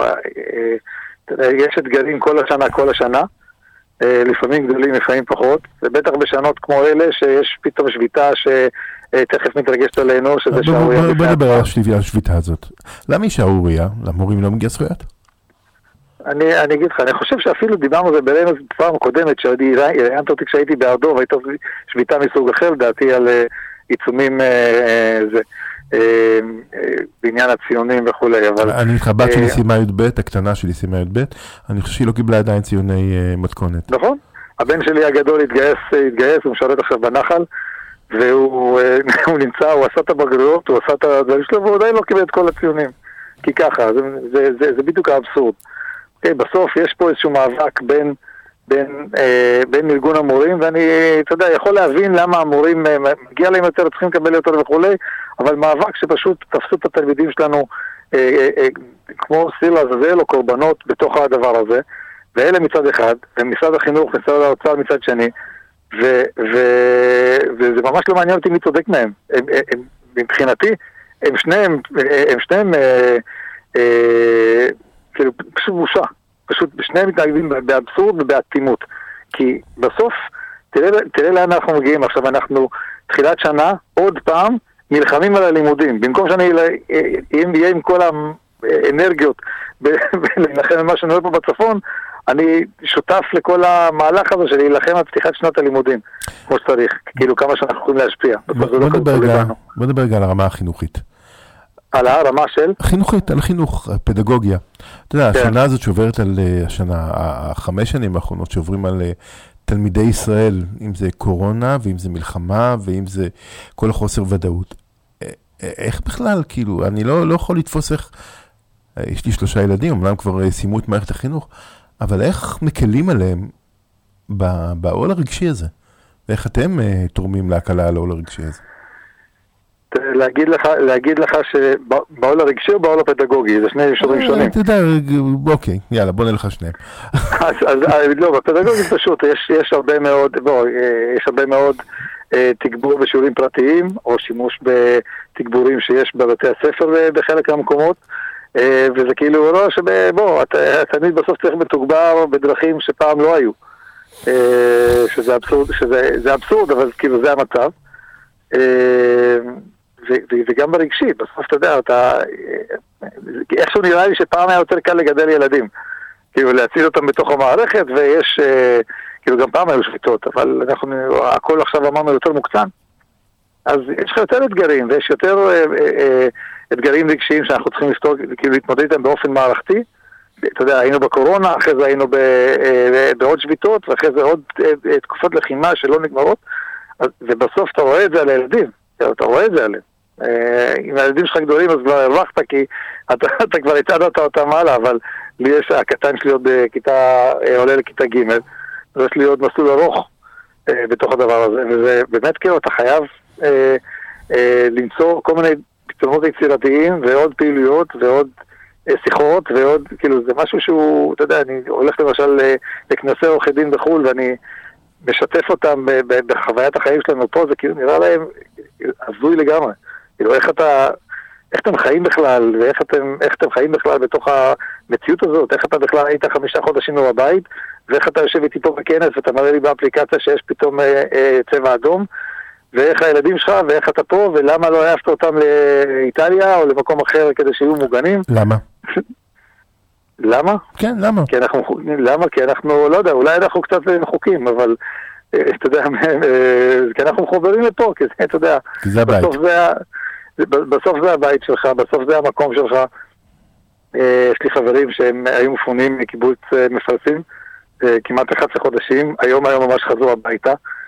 יש אתגרים כל השנה, כל השנה, לפעמים גדולים, לפעמים פחות, ובטח בשנות כמו אלה, שיש פתאום שביתה שתכף מתרגשת עלינו, שזה שערוריה. בוא נדבר על השביתה הזאת. למה היא שערוריה? למורים לא מגיע זכויות? אני, אני אגיד לך, אני חושב שאפילו דיברנו על זה ברמז בפעם הקודמת, שראיינת אותי כשהייתי בארדו, והייתה שביתה מסוג אחר, לדעתי על עיצומים זה. בעניין הציונים וכולי, אבל... אני מתחבט שלי סיימה י"ב, הקטנה שלי סיימה י"ב, אני חושב שהיא לא קיבלה עדיין ציוני מתכונת. נכון, הבן שלי הגדול התגייס, התגייס, הוא משרת עכשיו בנחל, והוא נמצא, הוא עשה את הבגרויות, הוא עשה את הדברים שלו, והוא עדיין לא קיבל את כל הציונים, כי ככה, זה, זה, זה, זה בדיוק האבסורד. בסוף יש פה איזשהו מאבק בין בין, אה, בין ארגון המורים, ואני, אתה יודע, יכול להבין למה המורים אה, מגיע להם יותר, צריכים לקבל יותר וכולי, אבל מאבק שפשוט תפסו את התלמידים שלנו אה, אה, אה, כמו סיר לעזאזל או קורבנות בתוך הדבר הזה, ואלה מצד אחד, ומשרד החינוך ומשרד האוצר מצד שני, ו, ו, וזה ממש לא מעניין אותי מי צודק מהם. הם, הם, הם, מבחינתי, הם שניהם, הם שניהם, אה, אה, כאילו, פשוט בושה. פשוט שניהם מתנהגים באבסורד ובאטימות. כי בסוף, תראה, תראה לאן אנחנו מגיעים. עכשיו אנחנו, תחילת שנה, עוד פעם, נלחמים על הלימודים. במקום שאני אהיה עם כל האנרגיות ולהילחם עם מה שאני רואה פה בצפון, אני שותף לכל המהלך הזה של להילחם על פתיחת שנת הלימודים, כמו שצריך. כאילו כמה שאנחנו יכולים להשפיע. בוא נדבר רגע על הרמה החינוכית. על הרמה של? חינוכית, על חינוך, פדגוגיה. אתה יודע, השנה הזאת שעוברת על השנה, החמש שנים האחרונות שעוברים על תלמידי ישראל, אם זה קורונה, ואם זה מלחמה, ואם זה כל החוסר ודאות. איך בכלל, כאילו, אני לא, לא יכול לתפוס איך, יש לי שלושה ילדים, אמנם כבר סיימו את מערכת החינוך, אבל איך מקלים עליהם בעול הרגשי הזה? ואיך אתם תורמים להקלה על העול הרגשי הזה? להגיד לך, להגיד לך שבעול הרגשי או בעול הפדגוגי, זה שני אישורים שונים. אתה יודע, אוקיי, יאללה, בוא נלך שניהם. אז לא, בפדגוגי פשוט, יש הרבה מאוד, בוא, יש הרבה מאוד תגבור בשיעורים פרטיים, או שימוש בתגבורים שיש בבתי הספר בחלק המקומות, וזה כאילו לא שבוא, התלמיד בסוף צריך מתוגבר בדרכים שפעם לא היו. שזה אבסורד, שזה אבסורד, אבל כאילו זה המצב. וגם ברגשי, בסוף אתה יודע, אתה, איכשהו נראה לי שפעם היה יותר קל לגדל ילדים, כאילו להציל אותם בתוך המערכת, ויש, כאילו גם פעם היו שביתות, אבל אנחנו, הכל עכשיו אמרנו יותר מוקצן, אז יש לך יותר אתגרים, ויש יותר אתגרים רגשיים שאנחנו צריכים לפתור, כאילו להתמודד איתם באופן מערכתי, אתה יודע, היינו בקורונה, אחרי זה היינו בעוד שביתות, ואחרי זה עוד תקופות לחימה שלא נגמרות, ובסוף אתה רואה את זה על הילדים, אתה רואה את זה עליהם. אם הילדים שלך גדולים אז כבר הרווחת, כי אתה, אתה כבר הצעדת אותם הלאה, אבל לי יש, הקטן שלי עוד בכיתה, עולה לכיתה ג', ויש לי עוד מסלול ארוך בתוך הדבר הזה, וזה באמת כאילו, אתה חייב אה, אה, למצוא כל מיני פתרונות יצירתיים, ועוד פעילויות, ועוד אה, שיחות, ועוד, כאילו, זה משהו שהוא, אתה יודע, אני הולך למשל לכנסי עורכי דין בחו"ל, ואני משתף אותם בחוויית החיים שלנו פה, זה כאילו נראה להם הזוי לגמרי. כאילו, איך אתה, איך אתם חיים בכלל, ואיך אתם, איך אתם חיים בכלל בתוך המציאות הזאת, איך אתה בכלל היית חמישה חודשים בבית, ואיך אתה יושב איתי פה בכנס, ואתה מראה לי באפליקציה שיש פתאום אה, אה, צבע אדום, ואיך הילדים שלך, ואיך אתה פה, ולמה לא העפת אותם לאיטליה, או למקום אחר כדי שיהיו מוגנים. למה? למה? כן, למה? כי אנחנו, למה? כי אנחנו, לא יודע, אולי אנחנו קצת מחוקים, אבל, אתה יודע, כי אנחנו מחוברים לפה, כי זה, אתה יודע, כי זה הבית. בסוף זה, בסוף זה הבית שלך, בסוף זה המקום שלך. יש לי חברים שהם היו מפונים מקיבוץ מפלסים, כמעט אחד עשר חודשים, היום היום ממש חזרו הביתה,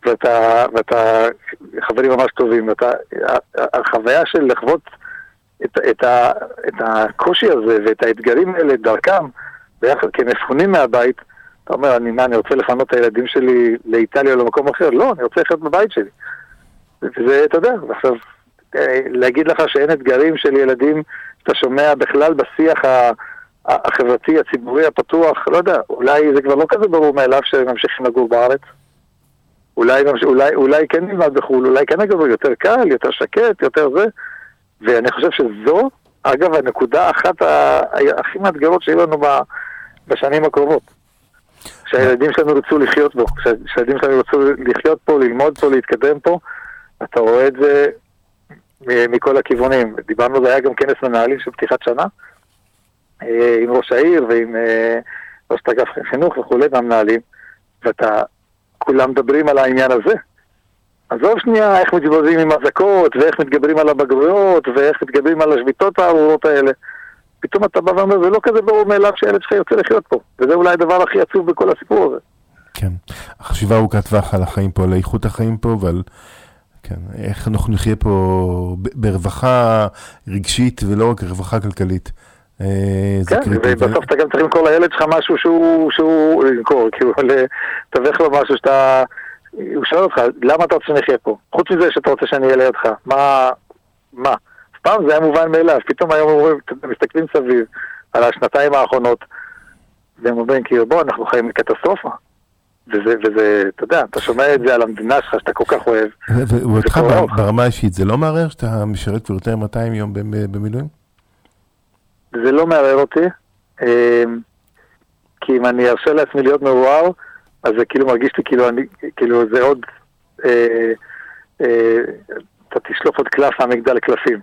ואתה, ואתה חברים ממש טובים, ואתה, החוויה של לחוות את, את, ה, את הקושי הזה ואת האתגרים האלה דרכם, ביחד כמפונים מהבית, אתה אומר, אני, מה, אני רוצה לפנות את הילדים שלי לאיטליה או למקום אחר? לא, אני רוצה לחיות בבית שלי. וזה, אתה יודע, ועכשיו, להגיד לך שאין אתגרים של ילדים, אתה שומע בכלל בשיח החברתי, הציבורי, הפתוח, לא יודע, אולי זה כבר לא כזה ברור מאליו שממשיכים לגור בארץ. אולי, אולי, אולי כן נלמד בחול, אולי כן נגבור יותר קל, יותר שקט, יותר זה. ואני חושב שזו, אגב, הנקודה אחת הכי מאתגרות שיהיו לנו בשנים הקרובות. שהילדים שלנו רצו לחיות בו, שהילדים שלנו רצו לחיות פה, ללמוד פה, להתקדם פה. אתה רואה את זה מכל הכיוונים. דיברנו, זה היה גם כנס מנהלים של פתיחת שנה, עם ראש העיר ועם ראש אגף חינוך וכולי, והמנהלים, ואתה, כולם מדברים על העניין הזה. עזוב שנייה איך מתגברים עם הזקות, ואיך מתגברים על הבגרויות, ואיך מתגברים על השביתות הארורות האלה. פתאום אתה בא ואומר, זה לא כזה ברור מאליו שהילד שלך יוצא לחיות פה. וזה אולי הדבר הכי עצוב בכל הסיפור הזה. כן. החשיבה ארוכת טווח על החיים פה, על איכות החיים פה, ועל כן, איך אנחנו נחיה פה ברווחה רגשית, ולא רק רווחה כלכלית. כן, ובסוף אתה גם צריך למכור לילד שלך משהו שהוא, שהוא, למכור, כאילו, לתווך לו משהו שאתה, הוא שואל אותך, למה אתה רוצה שנחיה פה? חוץ מזה שאתה רוצה שאני אהיה לידך, מה, מה? פעם זה היה מובן מאליו, פתאום היום אומרים, מסתכלים סביב על השנתיים האחרונות, והם אומרים, כאילו, בוא, אנחנו חיים לקטסטרופה. וזה, וזה, אתה יודע, אתה שומע את זה על המדינה שלך שאתה כל כך אוהב. ואותך ברמה האישית, זה לא מערער שאתה משרת כבר יותר מאתיים יום במילואים? זה לא מערער אותי, כי אם אני ארשה לעצמי להיות מעורער, אז זה כאילו מרגיש לי כאילו, אני, כאילו זה עוד, אה, אה, אתה תשלוף עוד קלף מהמגדל לקלפים.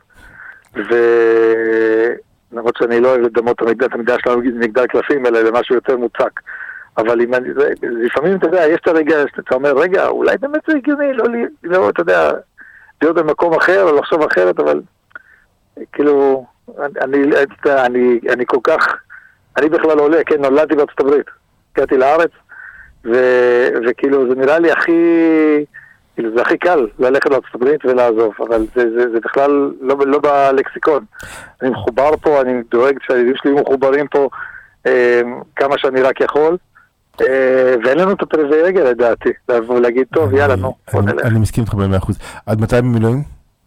ולמרות שאני לא אוהב לדמות המגדל, המגדל שלנו מגדל קלפים, אלא זה משהו יותר מוצק. אבל אם אני, זה, לפעמים, אתה יודע, יש את הרגע שאתה אומר, רגע, אולי באמת זה הגיוני, לא, לא, אתה יודע, להיות במקום אחר, או לחשוב אחרת, אבל כאילו, אני, אני, אני, אני כל כך, אני בכלל עולה, כן, נולדתי בארצות הברית, הגעתי לארץ, ו, וכאילו, זה נראה לי הכי, כאילו, זה הכי קל ללכת לארצות הברית ולעזוב, אבל זה, זה, זה בכלל לא, לא בלקסיקון. אני מחובר פה, אני דואג שהילדים שלי מחוברים פה אה, כמה שאני רק יכול, אה, ואין לנו את הפריבילגיה לדעתי, לבוא להגיד, טוב, אני, יאללה, נו, בוא נלך. אני מסכים איתך ב-מאה אחוז. עד מתי במילואים?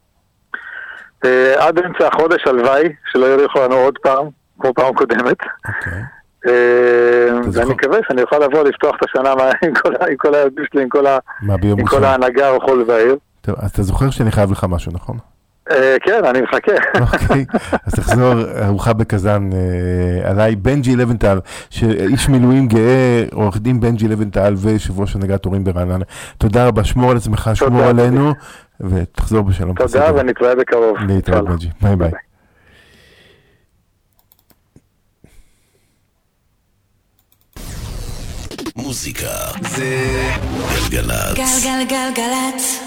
אה, עד אמצע החודש, הלוואי, שלא יריחו לנו עוד פעם, כמו פעם קודמת. אוקיי. ואני מקווה שאני אוכל לבוא לפתוח את השנה עם כל הילדים שלי, עם כל ההנהגה וכל בעיר. טוב, אז אתה זוכר שאני חייב לך משהו, נכון? כן, אני מחכה. אוקיי, אז תחזור ארוחה בקזן עליי, בנג'י לבנטל, שאיש מילואים גאה, עורך דין בנג'י לבנטל ויושב ראש הנהגת הורים ברעננה. תודה רבה, שמור על עצמך, שמור עלינו, ותחזור בשלום. תודה, ונתראה בקרוב. להתראות בנג'י, ביי ביי. מוזיקה זה גלגלצ. גלגלגלגלצ.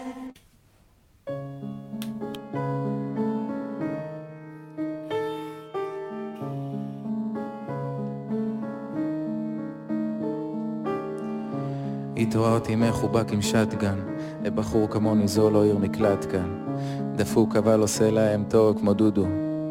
התעוררתי מחובק עם שטגן, לבחור כמוני זו לא עיר מקלט כאן, דפוק אבל עושה להם טוב כמו דודו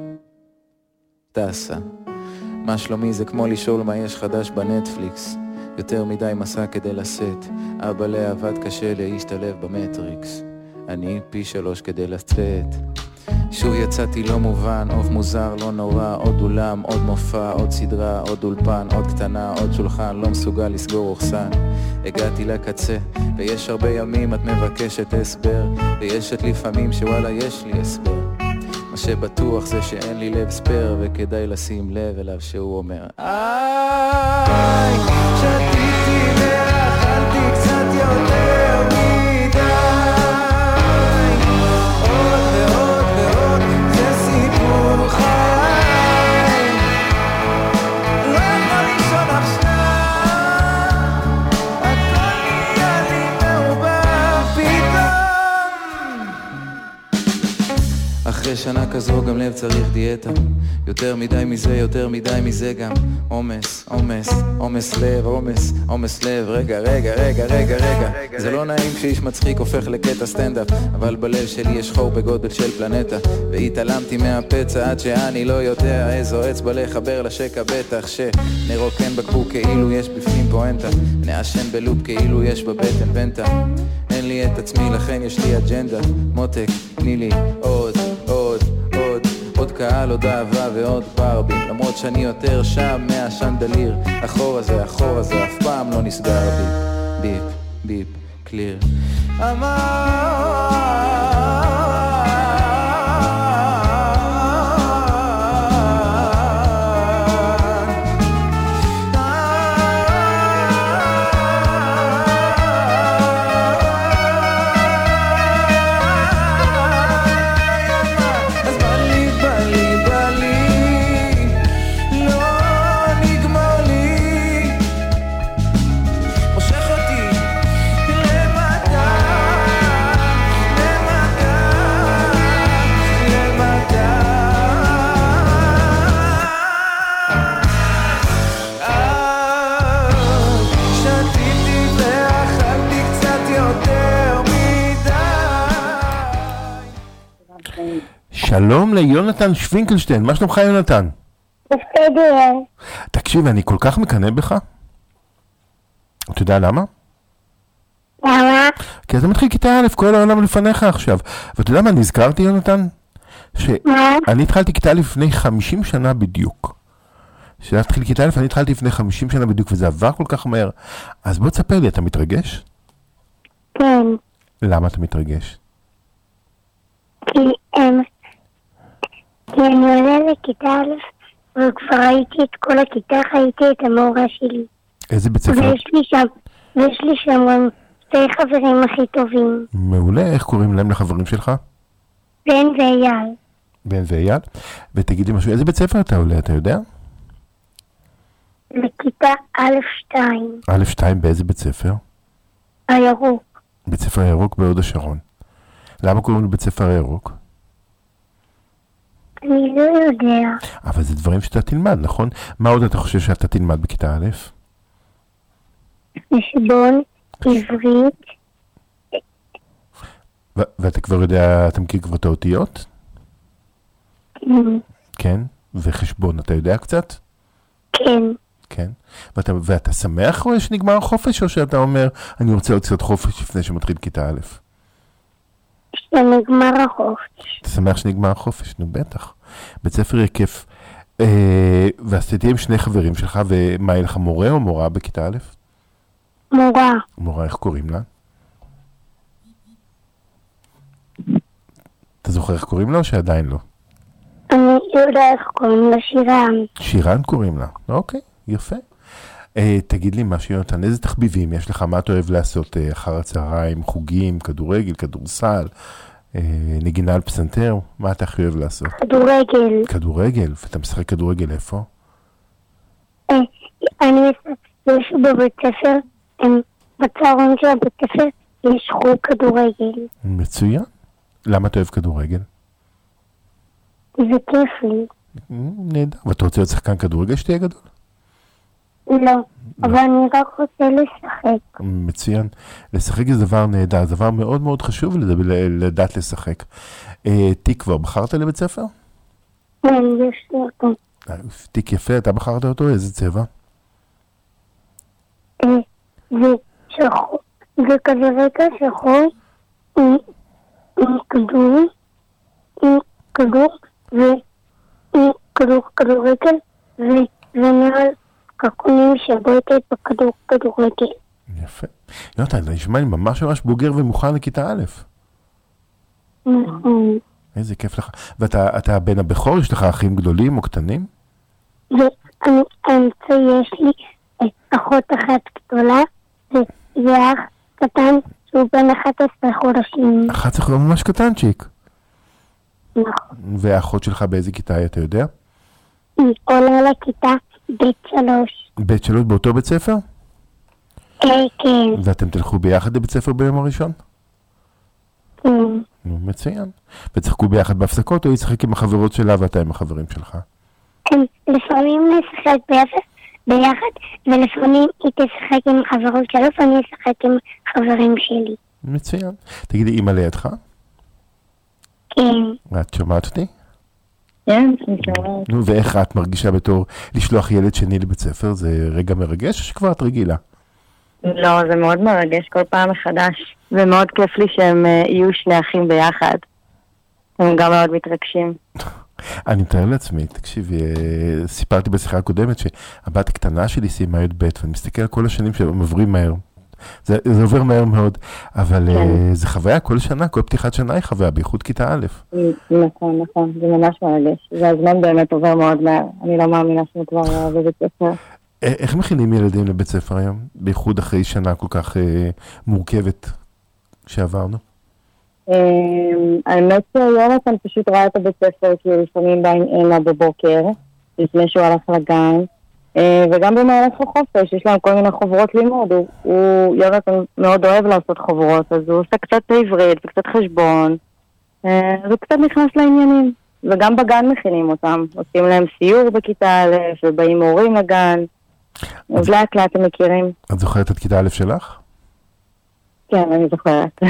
טסה. מה שלומי זה כמו לשאול מה יש חדש בנטפליקס, יותר מדי מסע כדי לשאת, אבא לעבד קשה להשתלב במטריקס, אני פי שלוש כדי לצאת. שוב יצאתי לא מובן, אוף מוזר לא נורא, עוד אולם, עוד מופע, עוד סדרה, עוד אולפן, עוד קטנה, עוד שולחן, לא מסוגל לסגור אוכסן. הגעתי לקצה, ויש הרבה ימים את מבקשת הסבר, ויש את לפעמים שוואלה יש לי הסבר. מה שבטוח זה שאין לי לב ספר, וכדאי לשים לב אליו שהוא אומר איי, שתיתי ואכלתי קצת יותר מדי, עוד ועוד ועוד זה סיפור חיי, לא יכול לישון עכשיו, הכל נהיה לי מעובר פתאום. אחרי אחרי שנה כזו גם לב צריך דיאטה. יותר מדי מזה, יותר מדי מזה גם עומס, עומס, עומס לב, עומס, עומס לב. רגע, רגע, רגע, רגע, רגע, זה לא נעים כשאיש מצחיק הופך לקטע סטנדאפ, אבל בלב שלי יש חור בגודל של פלנטה, והתעלמתי מהפצע עד שאני לא יודע איזו אצבע לחבר לשקע. בטח שנרוקן בקבוק כאילו יש בפנים פואנטה, נעשן בלופ כאילו יש בבטן ונטה. אין לי את עצמי לכן יש לי אג'נדה, מותק תני לי עוד, עוד, עוד, עוד קהל, עוד אהבה ועוד ברבי, למרות שאני יותר שם מהשנדליר. אחורה זה, אחורה זה אף פעם לא נסגר. ביפ, ביפ, ביפ, קליר. שלום ליונתן שווינקלשטיין, מה שלומך יונתן? בסדר. תקשיב, אני כל כך מקנא בך. אתה יודע למה? למה? כי אתה מתחיל כיתה א', כל העולם לפניך עכשיו. ואתה יודע מה נזכרתי יונתן? שאני התחלתי כיתה א' לפני חמישים שנה בדיוק. כשאתה התחיל כיתה א', אני התחלתי לפני חמישים שנה בדיוק, וזה עבר כל כך מהר. אז בוא תספר לי, אתה מתרגש? כן. למה אתה מתרגש? כי הם... כי אני עולה לכיתה א' וכבר ראיתי את כל הכיתה, ראיתי את המורה שלי. איזה בית ספר? ויש לי שם, ויש לי שם גם שתי חברים הכי טובים. מעולה, איך קוראים להם לחברים שלך? בן ואייל. בן ואייל? ותגיד לי משהו, איזה בית ספר אתה עולה, אתה יודע? לכיתה א' שתיים. א' שתיים באיזה בית ספר? הירוק. בית ספר הירוק בהוד השרון. למה קוראים לבית ספר הירוק? אני לא יודע. אבל זה דברים שאתה תלמד, נכון? מה עוד אתה חושב שאתה תלמד בכיתה א'? חשבון, עברית. ו- ואתה כבר יודע, אתה מכיר כבר את האותיות? כן. כן? וחשבון, אתה יודע קצת? כן. כן. ואתה, ואתה שמח או שנגמר החופש, או שאתה אומר, אני רוצה עוד קצת חופש לפני שמתחיל כיתה א'? שנגמר החופש. אתה שמח שנגמר החופש? נו בטח. בית ספר יקף. אה, ואז תהיה עם שני חברים שלך, ומה, יהיה לך מורה או מורה בכיתה א'? מורה. מורה, איך קוראים לה? אתה זוכר איך קוראים לה או שעדיין לא? אני יודע איך קוראים לה, שירן. שירן קוראים לה, אוקיי, יפה. אה, תגיד לי משהו יונתן, איזה תחביבים יש לך? מה אתה אוהב לעשות אה, אחר הצהריים, חוגים, כדורגל, כדורסל, אה, נגינה על פסנתר? מה אתה הכי אוהב לעשות? כדורגל. כדורגל? ואתה משחק כדורגל איפה? אה, אני יש בבית ספר, הם, בצהרון של הבית ספר יש חוג כדורגל. מצוין. למה אתה אוהב כדורגל? זה כיף לי. נהדר. ואתה רוצה להיות שחקן כדורגל שתהיה גדול? לא, אבל אני רק רוצה לשחק. מצוין. לשחק זה דבר נהדר, זה דבר מאוד מאוד חשוב לדעת לשחק. תיק כבר בחרת לבית ספר? כן, יש לי אותו. תיק יפה, אתה בחרת אותו? איזה צבע? זה שחור, זה כזה רקע שחור עם כדור, עם כדור ועם כדור כדורגל ונעל קקונים שבועטת בכדור כדורגל. יפה. יונתן, אתה נשמע לי ממש ממש בוגר ומוכן לכיתה א'. נכון. איזה כיף לך. ואתה בן הבכור? יש לך אחים גדולים או קטנים? האמצע יש לי אחות אחת גדולה ואח קטן שהוא בן אחת עשרה חודשים. אחת עשרה ממש קטנצ'יק. נכון. והאחות שלך באיזה כיתה היא, אתה יודע? היא עולה לכיתה בית שלוש. בית שלוש באותו בית ספר? אה, כן. ואתם תלכו ביחד לבית ספר ביום הראשון? כן. נו, מצוין. וצחקו ביחד בהפסקות, או יצחק עם החברות שלה ואתה עם החברים שלך? לפעמים נשחק ביחד, ולפעמים היא תשחק עם חברות שלו, ואני אשחק עם חברים שלי. מצוין. תגידי, אמא לידך? כן. את שומעת אותי? כן, אני שומעת. נו, ואיך את מרגישה בתור לשלוח ילד שני לבית ספר? זה רגע מרגש או שכבר את רגילה? לא, זה מאוד מרגש כל פעם מחדש, ומאוד כיף לי שהם יהיו שני אחים ביחד. הם גם מאוד מתרגשים. אני מתאר לעצמי, תקשיבי, סיפרתי בשיחה הקודמת שהבת הקטנה שלי סיימה י"ב, ואני מסתכל על כל השנים שהם עוברים מהר. זה, זה עובר מהר מאוד, אבל כן. זה חוויה כל שנה, כל פתיחת שנה היא חוויה, בייחוד כיתה א'. נכון, נכון, זה ממש מרגש. והזמן באמת עובר מאוד מהר. אני לא מאמינה שהוא כבר בבית ספר. איך מכינים ילדים לבית ספר היום? בייחוד אחרי שנה כל כך אה, מורכבת שעברנו? האמת שיונתן פשוט ראה את הבית ספר, כי הוא לפעמים בא עם אמא בבוקר, לפני שהוא הלך לגן, וגם במהלך החופש, יש להם כל מיני חוברות לימוד. הוא, יונתן מאוד אוהב לעשות חוברות, אז הוא עושה קצת עברית וקצת חשבון, אז הוא קצת נכנס לעניינים. וגם בגן מכינים אותם, עושים להם סיור בכיתה א' ובאים הורים לגן, אז לאט לאט הם מכירים. את זוכרת את כיתה א' שלך? כן, אני זוכרת.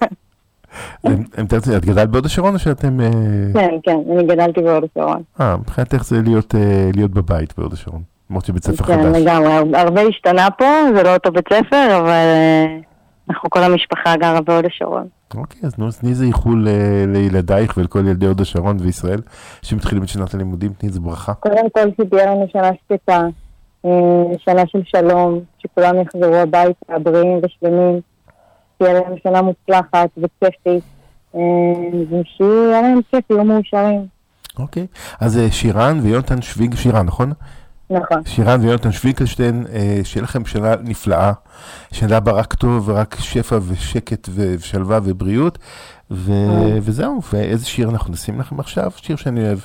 את גדלת בהוד השרון או שאתם... כן, כן, אני גדלתי בהוד השרון. אה, מבחינתך זה להיות בבית בהוד השרון, למרות שבית ספר חדש. כן, לגמרי, הרבה השתנה פה, זה לא אותו בית ספר, אבל אנחנו כל המשפחה גרה בהוד השרון. אוקיי, אז נו, תני איזה איחול לילדייך ולכל ילדי הוד השרון וישראל, שמתחילים את שנת הלימודים, תני איזה ברכה. קודם כל שתהיה לנו שנה שקטה, שנה של שלום, שכולם יחזרו הביתה, בריאים ושלמים, תהיה להם שנה מוצלחת וכיפית, ושיהיה להם כיף, יהיו מאושרים. אוקיי, אז שירן ויונתן שוויג, שירן, נכון? נכון. שירן ויונתן שוויקלשטיין, שיהיה לכם שנה נפלאה, שנה בה רק טוב ורק שפע ושקט ושלווה ובריאות, וזהו, ואיזה שיר אנחנו נשים לכם עכשיו? שיר שאני אוהב,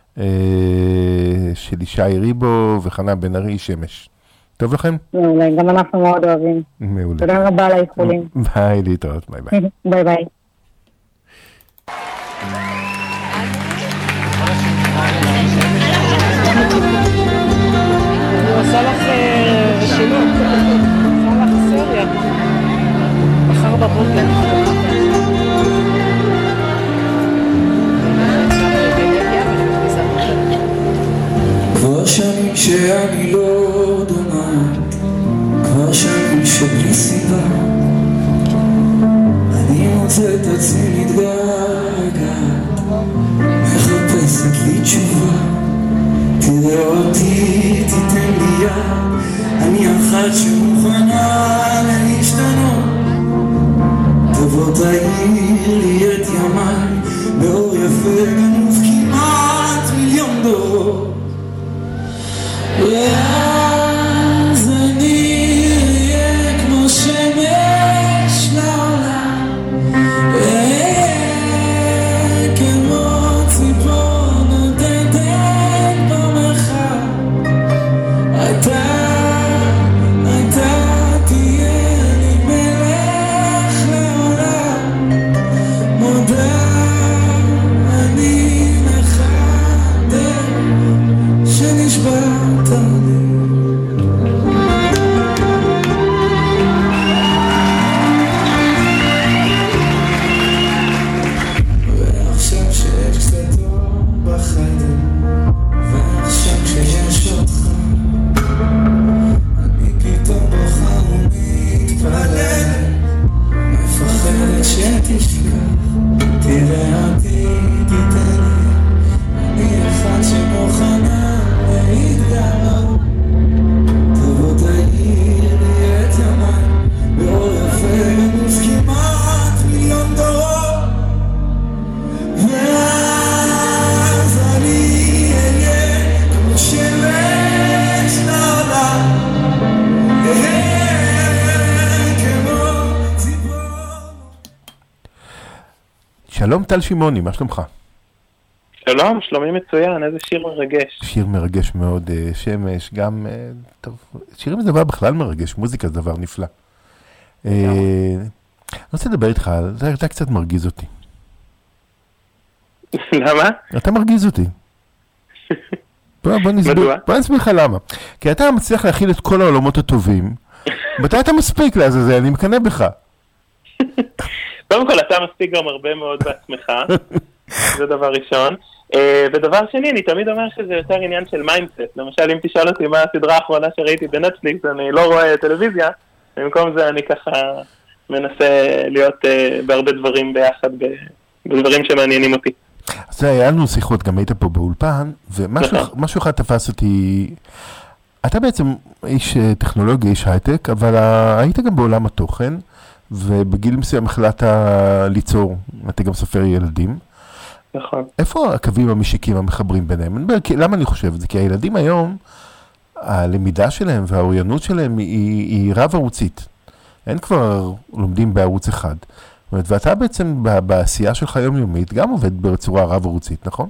של ישי ריבו וחנה בן ארי, שמש. טוב לכם? מעולה, גם אנחנו מאוד אוהבים. מעולה. תודה רבה על האיחולים. ביי, להתראות, ביי ביי. ביי ביי. הוא עשה לך רשימות, עשה לך סריה. מחר בבוקר. כבר שנים שאני לא דומה, כבר שנים שבלי סיבה אני מוצא את עצמי מתגעגעת, מחפשת לי תשובה. תראה אותי, תיתן לי יד, אני אחת שמוכנה להשתנות. תבוא תאיר לי את ימיי באור יפה גנוב כמעט מיליון דורות, ואז אני אהיה כמו שמש לעולם, ואהיה כמו ציפור נודדת במרחב. אתה, אתה תהיה לי מלך לעולם, מודה אני לך דרך שנשבעת לי. ועכשיו שיש קצת אור בחדר, ועכשיו כשיש אותך, אני פתאום בוכה ומתפללת, מפחדת שתשכח. תראה אותי, תיתן לי, אני אחד שמוכנה להתגלות. תבוא תאיר לי את ימיי באור יפה גנוז כמעט מיליון דורות, ואז אני אהיה כמו שמש לעולם, אהיה כמו ציפור. שלום טל שמעוני, מה שלומך? שלום, שלומי מצוין, איזה שיר מרגש. שיר מרגש מאוד, שמש, גם, טוב, שירים זה דבר בכלל מרגש, מוזיקה זה דבר נפלא. אני רוצה לדבר איתך, אתה קצת מרגיז אותי. למה? אתה מרגיז אותי. בוא, בוא נסביר, מדוע? בוא נסביר לך למה. כי אתה מצליח להכיל את כל העולמות הטובים, מתי אתה מספיק לעזאזל, אני מקנא בך. קודם כל, אתה מספיק גם הרבה מאוד בעצמך, זה דבר ראשון. ודבר שני, אני תמיד אומר שזה יותר עניין של מיינדסט. למשל, אם תשאל אותי מה הסדרה האחרונה שראיתי בנטפליקס, אני לא רואה טלוויזיה, במקום זה אני ככה מנסה להיות בהרבה דברים ביחד, בדברים שמעניינים אותי. אז היה לנו שיחות, גם היית פה באולפן, ומשהו אחד תפס אותי, אתה בעצם איש טכנולוגיה, איש הייטק, אבל היית גם בעולם התוכן, ובגיל מסוים החלטת ליצור, אתה גם סופר ילדים. נכון. איפה הקווים המשיקים המחברים ביניהם? למה אני חושב את זה? כי הילדים היום, הלמידה שלהם והאוריינות שלהם היא, היא רב ערוצית. אין כבר לומדים בערוץ אחד. ואתה בעצם בעשייה שלך יומיומית גם עובד בצורה רב ערוצית, נכון?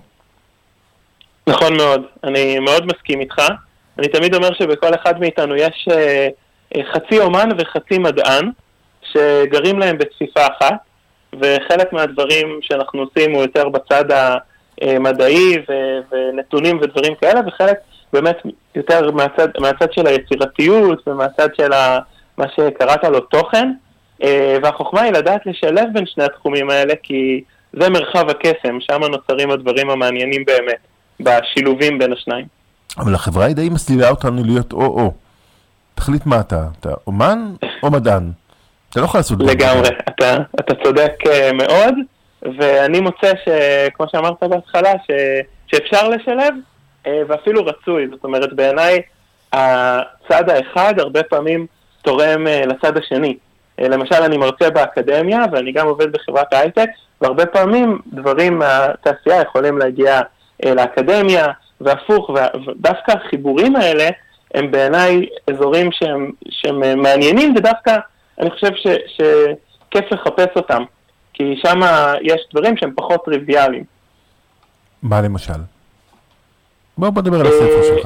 נכון מאוד. אני מאוד מסכים איתך. אני תמיד אומר שבכל אחד מאיתנו יש חצי אומן וחצי מדען, שגרים להם בצפיפה אחת, וחלק מהדברים שאנחנו עושים הוא יותר בצד המדעי ו- ונתונים ודברים כאלה, וחלק באמת יותר מהצד, מהצד של היצירתיות ומהצד של ה- מה שקראת לו תוכן, והחוכמה היא לדעת לשלב בין שני התחומים האלה, כי זה מרחב הקסם, שם נוצרים הדברים המעניינים באמת, בשילובים בין השניים. אבל החברה היא די מסלילה אותנו להיות או-או. תחליט מה אתה, אתה אומן או מדען? אתה לא יכול לעשות דבר. לגמרי, אתה, אתה צודק מאוד, ואני מוצא שכמו שאמרת בהתחלה, ש, שאפשר לשלב, ואפילו רצוי. זאת אומרת, בעיניי, הצד האחד הרבה פעמים תורם לצד השני. למשל, אני מרצה באקדמיה, ואני גם עובד בחברת הייטק, והרבה פעמים דברים מהתעשייה יכולים להגיע לאקדמיה, והפוך, ודווקא החיבורים האלה, הם בעיניי אזורים שהם, שהם מעניינים, ודווקא אני חושב ש, שכיף לחפש אותם, כי שם יש דברים שהם פחות טריוויאליים. מה למשל? בוא בוא נדבר על הספר שלך.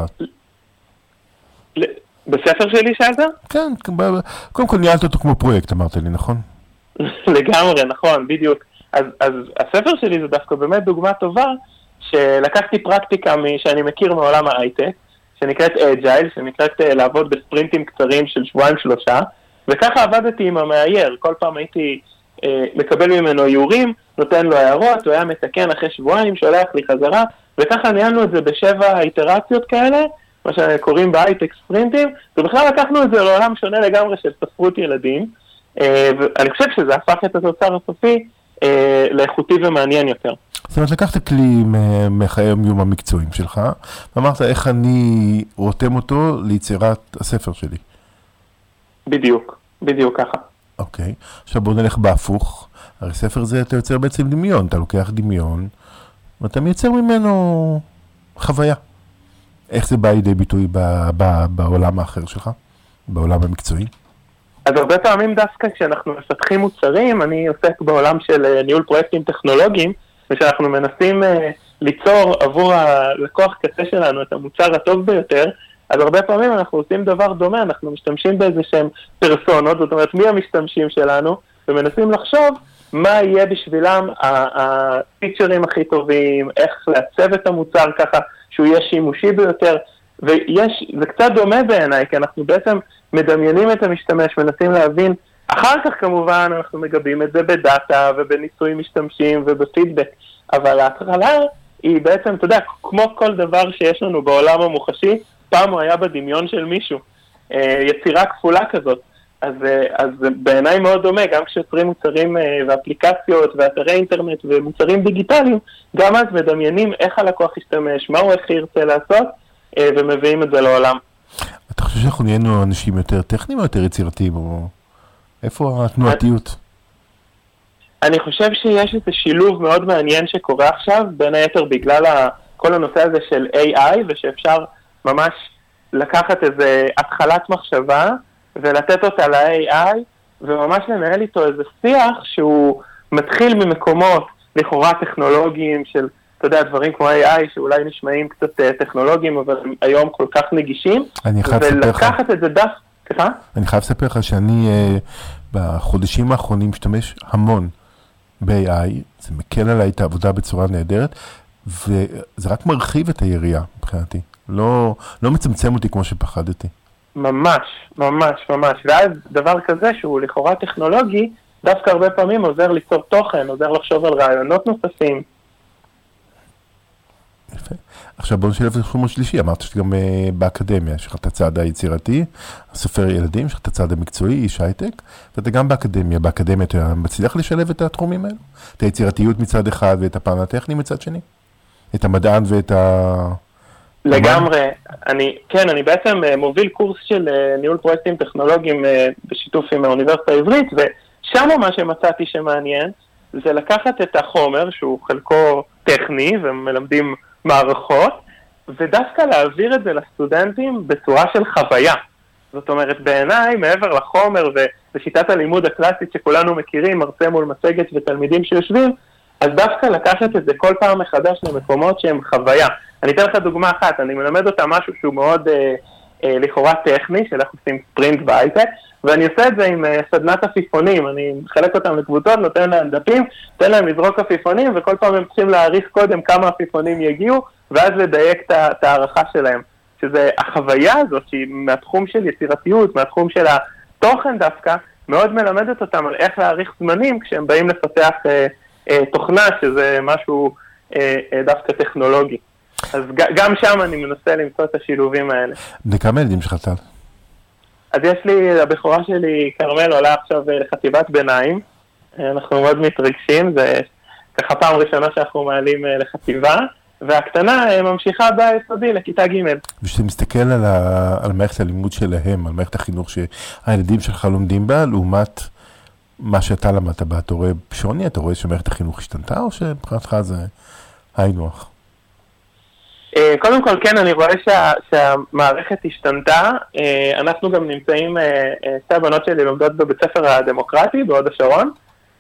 בספר שלי שאלת? כן, קודם כל ניהלת אותו כמו פרויקט, אמרת לי, נכון? לגמרי, נכון, בדיוק. אז, אז הספר שלי זה דווקא באמת דוגמה טובה, שלקחתי פרקטיקה שאני מכיר מעולם ההייטק, שנקראת אג'ייל, שנקראת לעבוד בספרינטים קצרים של שבועיים שלושה, וככה עבדתי עם המאייר. כל פעם הייתי אה, מקבל ממנו איורים, נותן לו הערות, הוא היה מתקן אחרי שבועיים, שולח לי חזרה, וככה ניהלנו את זה בשבע איטרציות כאלה, מה שקוראים בהייטק ספרינטים, ובכלל לקחנו את זה לעולם שונה לגמרי של ספרות ילדים, אה, ואני חושב שזה הפך את התוצר הסופי אה, לאיכותי ומעניין יותר. זאת אומרת, לקחת כלי מחיי היום המקצועיים שלך, ואמרת איך אני רותם אותו ליצירת הספר שלי. בדיוק, בדיוק ככה. אוקיי, עכשיו בוא נלך בהפוך. הרי ספר זה אתה יוצר בעצם דמיון, אתה לוקח דמיון, ואתה מייצר ממנו חוויה. איך זה בא לידי ביטוי ב- ב- בעולם האחר שלך, בעולם המקצועי? אז הרבה פעמים דווקא כשאנחנו מפתחים מוצרים, אני עוסק בעולם של ניהול פרויקטים טכנולוגיים, ושאנחנו מנסים uh, ליצור עבור הלקוח קצה שלנו את המוצר הטוב ביותר, אז הרבה פעמים אנחנו עושים דבר דומה, אנחנו משתמשים באיזה שהם פרסונות, זאת אומרת מי המשתמשים שלנו, ומנסים לחשוב מה יהיה בשבילם הפיצ'רים הכי טובים, איך לעצב את המוצר ככה שהוא יהיה שימושי ביותר, ויש, זה קצת דומה בעיניי, כי אנחנו בעצם מדמיינים את המשתמש, מנסים להבין, אחר כך כמובן אנחנו מגבים את זה בדאטה ובניסוי משתמשים ובפידבק, אבל ההתחלה היא בעצם, אתה יודע, כמו כל דבר שיש לנו בעולם המוחשי, פעם הוא היה בדמיון של מישהו, יצירה כפולה כזאת, אז, אז בעיניי מאוד דומה, גם כשיוצרים מוצרים ואפליקציות ואתרי אינטרנט ומוצרים דיגיטליים, גם אז מדמיינים איך הלקוח ישתמש, מה הוא איך ירצה לעשות, ומביאים את זה לעולם. אתה חושב שאנחנו נהיינו אנשים יותר טכניים או יותר יצירתיים, או איפה התנועתיות? אני חושב שיש איזה שילוב מאוד מעניין שקורה עכשיו, בין היתר בגלל כל הנושא הזה של איי איי, ושאפשר ממש לקחת איזה התחלת מחשבה, ולתת אותה ל-איי איי, וממש לנהל איתו איזה שיח שהוא מתחיל ממקומות לכאורה טכנולוגיים של, אתה יודע, דברים כמו איי איי שאולי נשמעים קצת טכנולוגיים, אבל הם היום כל כך נגישים. אני חייב לספר לך. ולקחת את זה דף, ככה? אני חייב לספר לך שאני בחודשים האחרונים משתמש המון ב-איי איי, זה מקל עליי את העבודה בצורה נהדרת, וזה רק מרחיב את היריעה מבחינתי. לא, לא מצמצם אותי כמו שפחדתי. ממש, ממש, ממש. ואז דבר כזה שהוא לכאורה טכנולוגי, דווקא הרבה פעמים עוזר ליצור תוכן, עוזר לחשוב על רעיונות נוספים. יפה. עכשיו בואו נשלב את התחום השלישי, אמרת שגם uh, באקדמיה, יש לך את הצד היצירתי, סופר ילדים, יש לך את הצד המקצועי, איש הייטק, ואתה גם באקדמיה, באקדמיה אתה מצליח לשלב את התחומים האלו? את היצירתיות מצד אחד ואת הפן הטכני מצד שני? את המדען ואת ה... לגמרי, אני, כן, אני בעצם uh, מוביל קורס של uh, ניהול פרויקטים טכנולוגיים uh, בשיתוף עם האוניברסיטה העברית, ושם מה שמצאתי שמעניין, זה לקחת את החומר שהוא חלקו טכני ומלמדים מערכות, ודווקא להעביר את זה לסטודנטים בצורה של חוויה. זאת אומרת, בעיניי, מעבר לחומר ובשיטת הלימוד הקלאסית שכולנו מכירים, מרצה מול מצגת ותלמידים שיושבים, אז דווקא לקחת את זה כל פעם מחדש למקומות שהם חוויה. אני אתן לך דוגמה אחת, אני מלמד אותה משהו שהוא מאוד אה, אה, לכאורה טכני, של איך עושים ספרינט בהייטק, ואני עושה את זה עם uh, סדנת עפיפונים, אני מחלק אותם לקבוצות, נותן להם דפים, נותן להם לזרוק עפיפונים, וכל פעם הם צריכים להעריך קודם כמה עפיפונים יגיעו, ואז לדייק את הערכה שלהם. שזה החוויה הזאת, שהיא מהתחום של יצירתיות, מהתחום של התוכן דווקא, מאוד מלמדת אותם על איך להעריך זמנים, כשהם באים לפתח uh, uh, תוכנה, שזה משהו uh, uh, דווקא טכנולוגי. אז ג- גם שם אני מנסה למצוא את השילובים האלה. וכמה ילדים שלך טל? אז יש לי, הבכורה שלי, קרמל, עולה עכשיו לחטיבת ביניים. אנחנו מאוד מתרגשים, זה ככה פעם ראשונה שאנחנו מעלים לחטיבה, והקטנה ממשיכה ביסודי לכיתה ג'. ושאתה מסתכל על, ה... על מערכת הלימוד שלהם, על מערכת החינוך שהילדים שלך לומדים בה, לעומת מה שאתה למדת בה, אתה רואה שוני, אתה רואה שמערכת החינוך השתנתה, או שבחינתך זה היינוח? קודם כל, כן, אני רואה שה, שהמערכת השתנתה. אנחנו גם נמצאים, שתי הבנות שלי לומדות בבית ספר הדמוקרטי, בהוד השרון,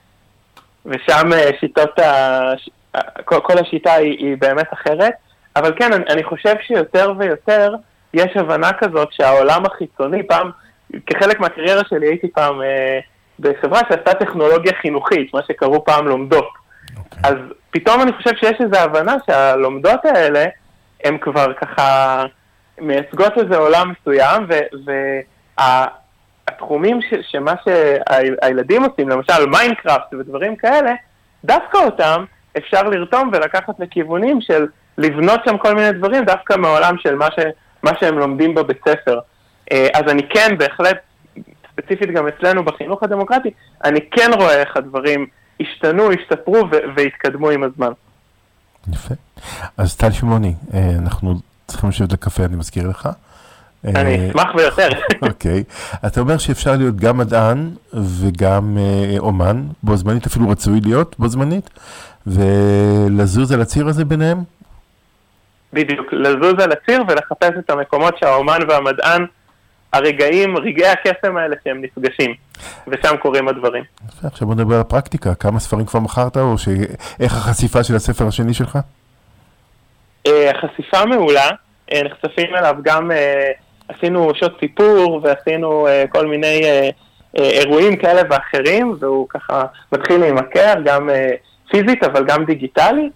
ושם שיטות, ה, כל, כל השיטה היא, היא באמת אחרת. אבל כן, אני, אני חושב שיותר ויותר יש הבנה כזאת שהעולם החיצוני, פעם, כחלק מהקריירה שלי הייתי פעם בחברה שעשתה טכנולוגיה חינוכית, מה שקראו פעם לומדות. Okay. אז פתאום אני חושב שיש איזו הבנה שהלומדות האלה, הם כבר ככה מייצגות איזה עולם מסוים, והתחומים ש- שמה שהילדים עושים, למשל מיינקראפט ודברים כאלה, דווקא אותם אפשר לרתום ולקחת לכיוונים של לבנות שם כל מיני דברים, דווקא מהעולם של מה, ש- מה שהם לומדים בבית ספר. אז אני כן, בהחלט, ספציפית גם אצלנו בחינוך הדמוקרטי, אני כן רואה איך הדברים השתנו, השתפרו ו- והתקדמו עם הזמן. יפה. אז טל שמעוני, אנחנו צריכים לשבת לקפה, אני מזכיר לך. אני אשמח ביותר. אוקיי. אתה אומר שאפשר להיות גם מדען וגם אומן, בו זמנית, אפילו רצוי להיות בו זמנית, ולזוז על הציר הזה ביניהם? בדיוק, לזוז על הציר ולחפש את המקומות שהאומן והמדען, הרגעים, רגעי הקסם האלה שהם נפגשים, ושם קורים הדברים. עכשיו בוא נדבר על הפרקטיקה, כמה ספרים כבר מכרת, או איך החשיפה של הספר השני שלך? החשיפה מעולה, נחשפים אליו גם, עשינו שעות סיפור, ועשינו כל מיני אירועים כאלה ואחרים, והוא ככה מתחיל להימכר, גם פיזית אבל גם דיגיטלית,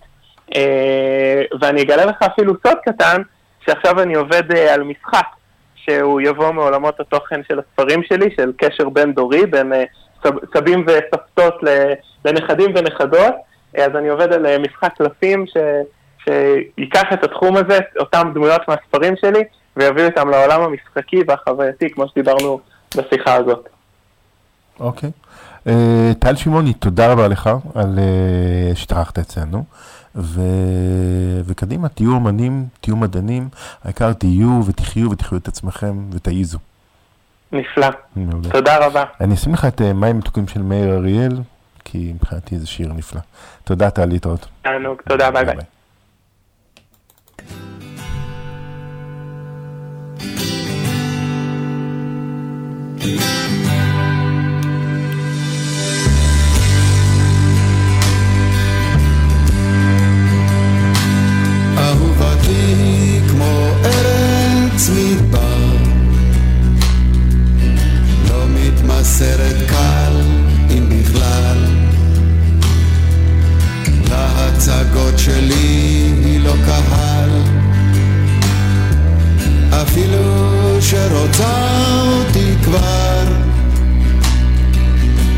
ואני אגלה לך אפילו סוד קטן, שעכשיו אני עובד על משחק, שהוא יבוא מעולמות התוכן של הספרים שלי, של קשר בין דורי, בין סב, סבים וסבתות לנכדים ונכדות, אז אני עובד על משחק קלפים ש, שיקח את התחום הזה, אותם דמויות מהספרים שלי, ויביא אותם לעולם המשחקי והחווייתי, כמו שדיברנו בשיחה הזאת. אוקיי. Okay. Uh, טל שמעוני, תודה רבה לך על uh, שטרחת אצלנו. ו... וקדימה, תהיו אומנים, תהיו מדענים, העיקר תהיו ותחיו ותחיו את עצמכם ותעיזו. נפלא, תודה רבה. אני אשים לך את מים מתוקים של מאיר אריאל, כי מבחינתי זה שיר נפלא. תודה, טל, להתראות. תענוג, תודה, ביי ביי. ביי. סרט קל, אם בכלל,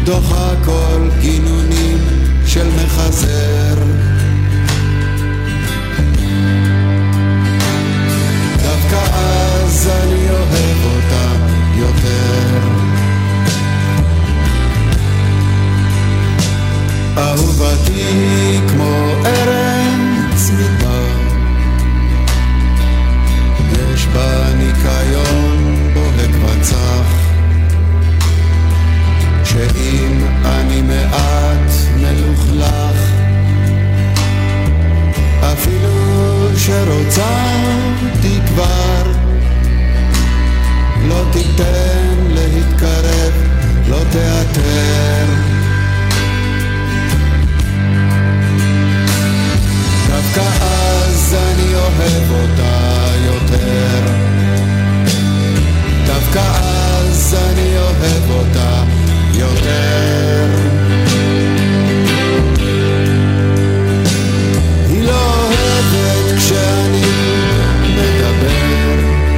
דוחה כל גינונים של מחזר. דווקא אז אני אוהב אותה יותר. אהובתי כמו ארץ מדבר, יש בה ניקיון בוהק וצח, שאם אני מעט מלוכלך, אפילו שרוצה תקבר, לא תיתן להתקרב, לא תיאטר. דווקא אז אני אוהב אותה יותר. דווקא אז אני אוהב אותה יותר. היא לא אוהבת כשאני מדבר,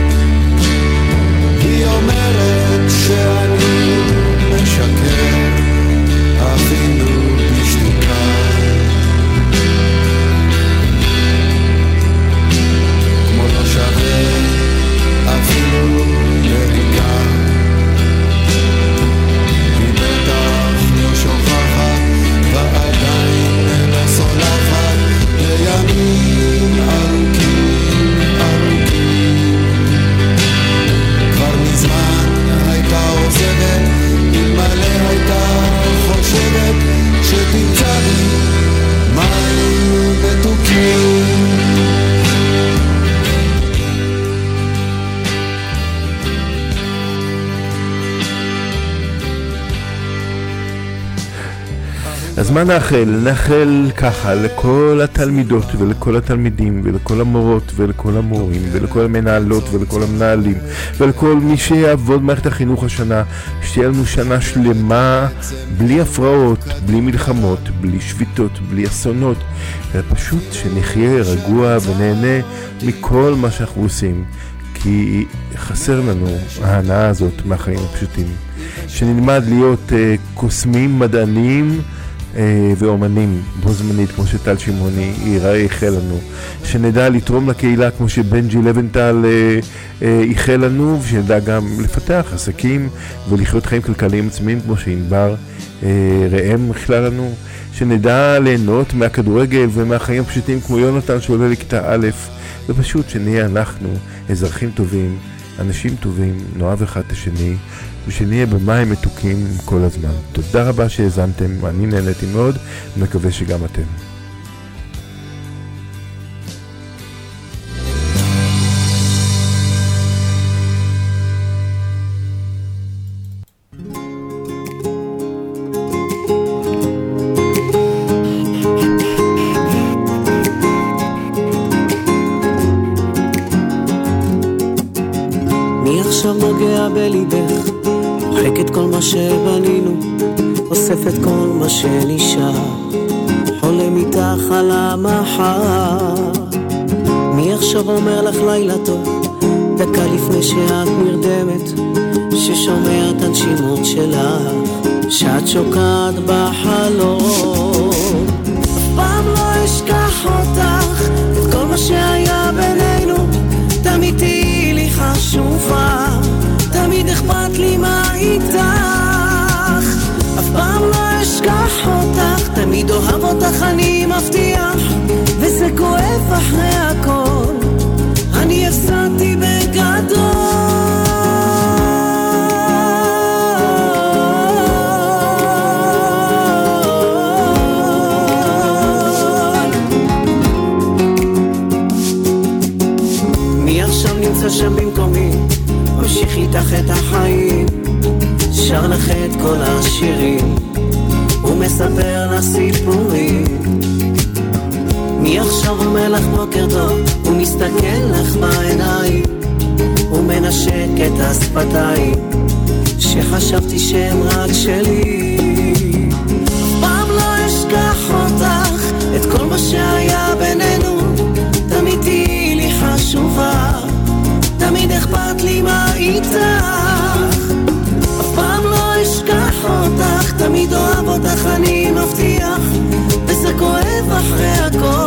היא אומרת שאני משקר, אפילו בשתיקה. כמו לא שווה אפילו לריקה. היא בטח לא שוכחת ועדיין לא סולחת לימים ארוכים ארוכים. כבר מזמן הייתה עוזבת, אלמלא הייתה חושבת שתמצא לי מים מתוקים. אז מה נאחל? נאחל ככה לכל התלמידות ולכל התלמידים ולכל המורות ולכל המורים ולכל המנהלות ולכל המנהלים ולכל מי שיעבוד מערכת החינוך השנה, שתהיה לנו שנה שלמה בלי הפרעות, בלי מלחמות, בלי שביתות, בלי אסונות, אלא פשוט שנחיה רגוע ונהנה מכל מה שאנחנו עושים, כי חסר לנו ההנאה הזאת מהחיים הפשוטים. שנלמד להיות uh, קוסמים, מדענים ואומנים בו זמנית, כמו שטל שמעוני איחל לנו, שנדע לתרום לקהילה כמו שבנג'י לבנטל איחל לנו, ושנדע גם לפתח עסקים ולחיות חיים כלכליים עצמיים כמו שענבר ראם איחלה לנו, שנדע ליהנות מהכדורגל ומהחיים הפשוטים כמו יונתן שעולה לכיתה א', ופשוט שנהיה אנחנו אזרחים טובים, אנשים טובים, נאהב אחד את השני, ושנהיה במים מתוקים כל הזמן. תודה רבה שהזנתם, אני נהניתי מאוד, ומקווה שגם אתם. מי עכשיו נוגע בליבך, מוחק את כל מה שבנינו, אוסף את כל מה שנשאר, חולם איתך על המחר. מי עכשיו אומר לך לילה טוב, דקה לפני שאת נרדמת, ששומע את הנשימות שלך, שאת שוקעת בחלום. אף פעם לא אשכח אותך, את כל מה שהיה בינינו, תמיד תהיי לי חשובה, תמיד אכפת לי מה איתך. אף פעם לא אשכח אותך, תמיד אוהב אותך אני מבטיח, וזה כואב אחרי הכל, אני הפסדתי בגדול. מי עכשיו נמצא שם במקומי, ממשיך איתך את החיים, שר לך את כל השירים ומספר לך סיפורים. מי עכשיו אומר לך בוקר טוב, הוא מסתכל לך בעיניים ומנשק את השפתיים שחשבתי שהם רק שלי. אף פעם לא אשכח אותך, את כל מה שהיה בינינו, תמיד תהיי לי חשובה, תמיד אכפת לי מה איתך. אף פעם לא אשכח אותך, תמיד תמיד אוהב אותך אני מבטיח, וזה כואב אחרי הכל.